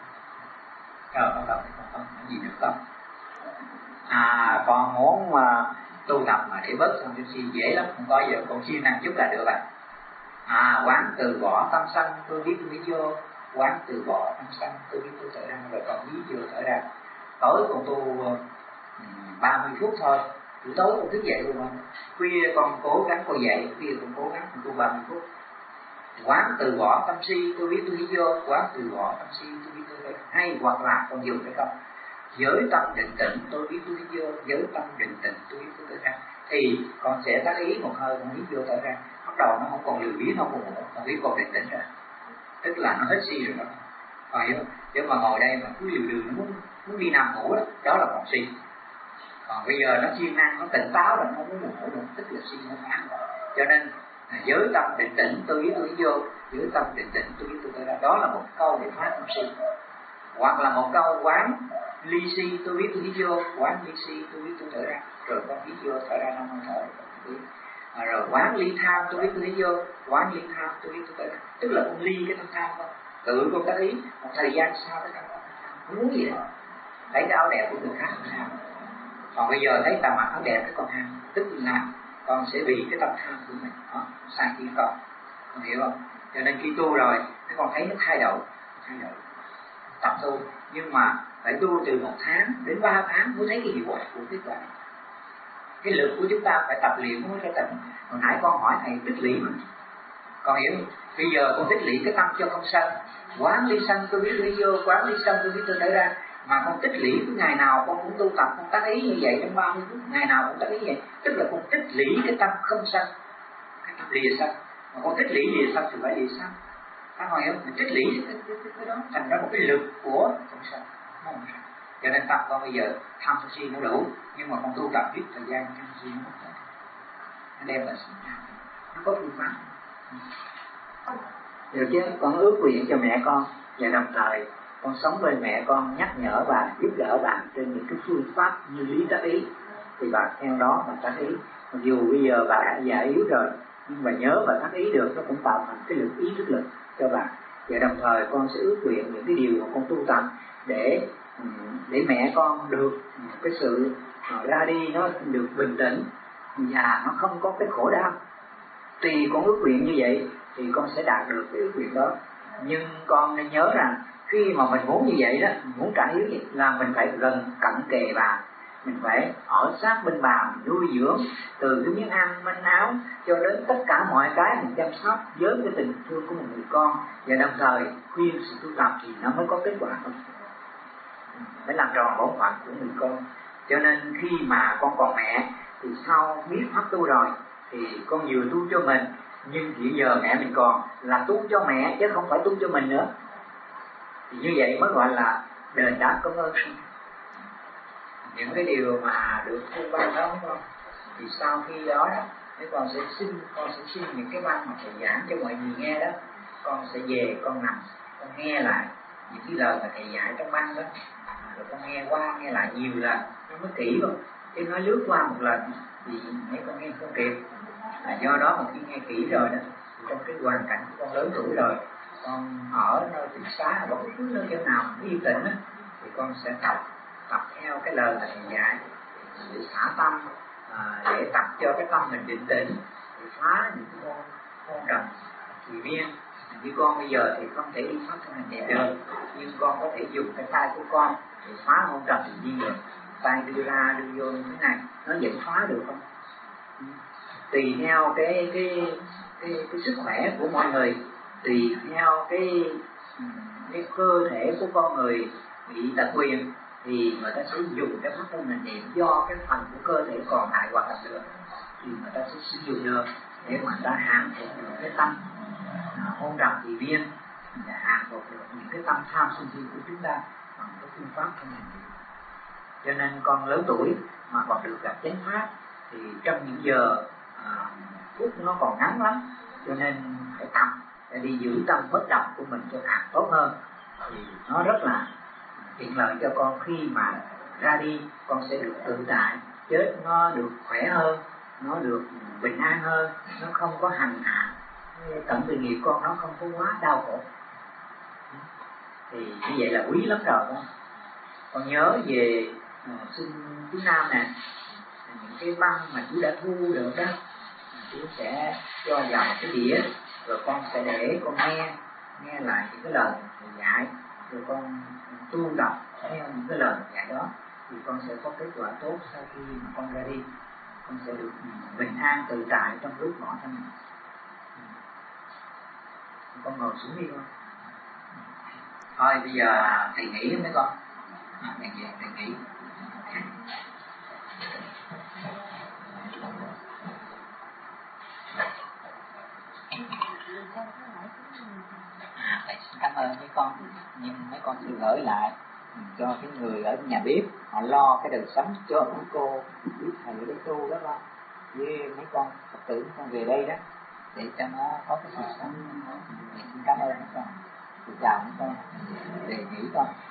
Con gì nữa không? Con muốn mà tu tập mà để bớt sân si dễ lắm, không có giờ con siêng năng chút là được rồi. Quán từ bỏ tâm sân, tôi biết vô. Quán từ bỏ tâm sân, tôi biết tôi thở ra, rồi còn biết vô thở ra. Tối con tu 30 phút thôi, buổi tối con thức dậy luôn. Khuya con cố gắng con dậy, khuya con cố gắng con tu 30 phút. Quán từ bỏ tâm si, tôi biết tôi vô. Quán từ bỏ tâm si, tôi biết tôi thở. Hay hoặc là con dùng cái câu giới tâm định tĩnh, tôi biết tôi vô. Giới tâm định tĩnh, tôi biết tôi thở ra. Thì con sẽ tác ý một hơi, con biết vô thở ra. Bắt đầu nó không còn lười biếng, nó không còn ngủ, con biết con định tĩnh rồi. Tức là nó hết si rồi đó. Còn hiểu không? Chứ mà ngồi đây mà cứ liều đường nó muốn đi nằm ngủ đó là còn si. Còn bây giờ nó siêng năng, nó tỉnh táo rồi, nó muốn ngủ rồi, tức là si nó phán. Cho nên giới tâm định tĩnh, tôi biết tôi vô. Giới tâm định tĩnh, tôi biết tôi thở ra. Đó là một câu để phá tâm si. Hoặc là một câu quán ly si, tôi biết tôi vô. Quán ly si, tôi biết tôi thở ra. Rồi con biết vô thở ra 5 hơi thở. Rồi quán ly tham, tôi biết tôi vô. Quán ly tham, tôi biết tôi thở ra. Tức là con ly cái tâm tham thôi. Tự con tác ý, một thời gian sau cái tâm tham không muốn gì đó. Thấy cái áo đẹp của người khác không ham. Còn bây giờ thấy tà mặc áo đẹp cái con ham, tức là con sẽ bị cái tâm tham của mình đó, sai khi con hiểu không? Cho nên khi tu rồi cái con thấy nó thay đổi tập tu, nhưng mà phải tu từ 1 tháng đến 3 tháng mới thấy cái hiệu quả của kết quả. Cái lực của chúng ta phải tập luyện mới phải thành. Hồi nãy con hỏi thầy tích lũy mà, con hiểu không? Bây giờ con tích lũy cái tâm cho không sân. Quán ly sân tôi biết tôi vô, quán ly sân tôi biết tôi thở ra. Mà con tích lũy cái ngày nào con cũng tu tập, con tác ý như vậy trong 30 phút, ngày nào cũng tác ý vậy. Tức là con tích lũy cái tâm không sân, cái tâm lìa sân. Mà con tích lũy lìa sân thì phải lìa sân. Các bạn hiểu không? Mình tích lũy cái đó thành ra một cái lực của không sân. Cho nên tâm con bây giờ tham sân si nó đủ, nhưng mà con tu tập biết thời gian tham sân si nó mất. Nó đem lại sự nào nó có phương pháp. Được chứ, con ước nguyện cho mẹ con và đồng thời con sống bên mẹ con, nhắc nhở bà, giúp đỡ bà trên những cái phương pháp như lý tác ý, thì bà theo đó bà tác ý. Mặc dù bây giờ bà đã già yếu rồi, nhưng mà nhớ bà tác ý được, nó cũng tạo thành cái lực ý thức lực cho bà. Và đồng thời con sẽ ước nguyện những cái điều mà con tu tập để mẹ con được cái sự ra đi nó được bình tĩnh và nó không có cái khổ đau. Tùy con ước nguyện như vậy thì con sẽ đạt được cái ước nguyện đó. Nhưng con nên nhớ rằng khi mà mình muốn như vậy đó, mình muốn trả hiếu là mình phải gần cận kề bà, mình phải ở sát bên bà, mình nuôi dưỡng từ cái miếng ăn, manh áo cho đến tất cả mọi cái mình chăm sóc với cái tình thương của một người con, và đồng thời khuyên sự tu tập thì nó mới có kết quả thôi. Phải làm tròn bổn phận của người con. Cho nên khi mà con còn mẹ thì sau biết pháp tu rồi thì con vừa tu cho mình, nhưng hiện giờ mẹ mình còn là tu cho mẹ chứ không phải tu cho mình nữa. Thì như vậy mới gọi là đền đáp công ơn. Những cái điều mà được thương ban đó phải không? Thì sau khi đó con sẽ xin những cái văn mà thầy giảng cho mọi người nghe đó, con sẽ về con nằm con nghe lại những cái lời mà thầy dạy trong văn đó, rồi con nghe qua nghe lại nhiều lần nó mới kỹ không. Chứ nói lướt qua một lần thì mấy con nghe không kịp. Do đó mà khi nghe kỹ rồi đó, trong cái hoàn cảnh của con lớn tuổi rồi, con ở nơi tịnh xá ở bất cứ nơi chỗ nào yên tĩnh đó, thì con sẽ tập theo cái lời thầy dạy để xả tâm, để tập cho cái tâm mình định tĩnh, để phá những cái hôn trầm thì viên. Như con bây giờ thì không thể đi thoát thân hình đẹp được, nhưng con có thể dùng cái tay của con để phá hôn trầm thì viên được. Tay đưa ra đưa vô như thế này, nó vẫn phá được không? Tùy theo cái sức khỏe của mọi người, tùy theo cái cơ thể của con người bị tật quyền, thì người ta sẽ dùng cái pháp thân hình niệm do cái phần của cơ thể còn lại hoạt động được, thì người ta sẽ sử dụng được để mà ta hạn phục được cái tâm hôn trầm thì viên, để hạn phục được những cái tâm tham sân si của chúng ta bằng cái phương pháp thân hình niệm. Cho nên con lớn tuổi mà còn được gặp chánh pháp thì trong những giờ phút nó còn ngắn lắm, cho nên phải tập để đi giữ tâm bất động của mình cho càng tốt hơn, thì nó rất là tiện lợi cho con. Khi mà ra đi con sẽ được tự tại, chết nó được khỏe hơn, nó được bình an hơn, nó không có hành hạ tận từ nghiệp con, nó không có quá đau khổ. Thì như vậy là quý lắm rồi đó. Con nhớ về xin chú Nam nè, những cái băng mà chú đã thu được đó, chú sẽ cho vào cái đĩa, rồi con sẽ để con nghe lại những cái lời thầy dạy, rồi con tu đọc theo những cái lời dạy đó, thì con sẽ có kết quả tốt. Sau khi mà con ra đi, con sẽ được bình an tự tại trong lúc bỏ thân. Con ngồi xuống đi con. Thôi bây giờ thầy nghỉ mấy con. Thầy nghỉ. Thầy xin cảm ơn mấy con, nhưng mấy con xin gửi lại cho cái người ở nhà bếp, họ lo cái đời sống cho mấy cô biết thầy ở đây tu đó con, với mấy con Phật tử con về đây đó, để cho nó có cái cuộc sống. Xin cảm ơn mấy con. Chào mấy con, đề nghị con.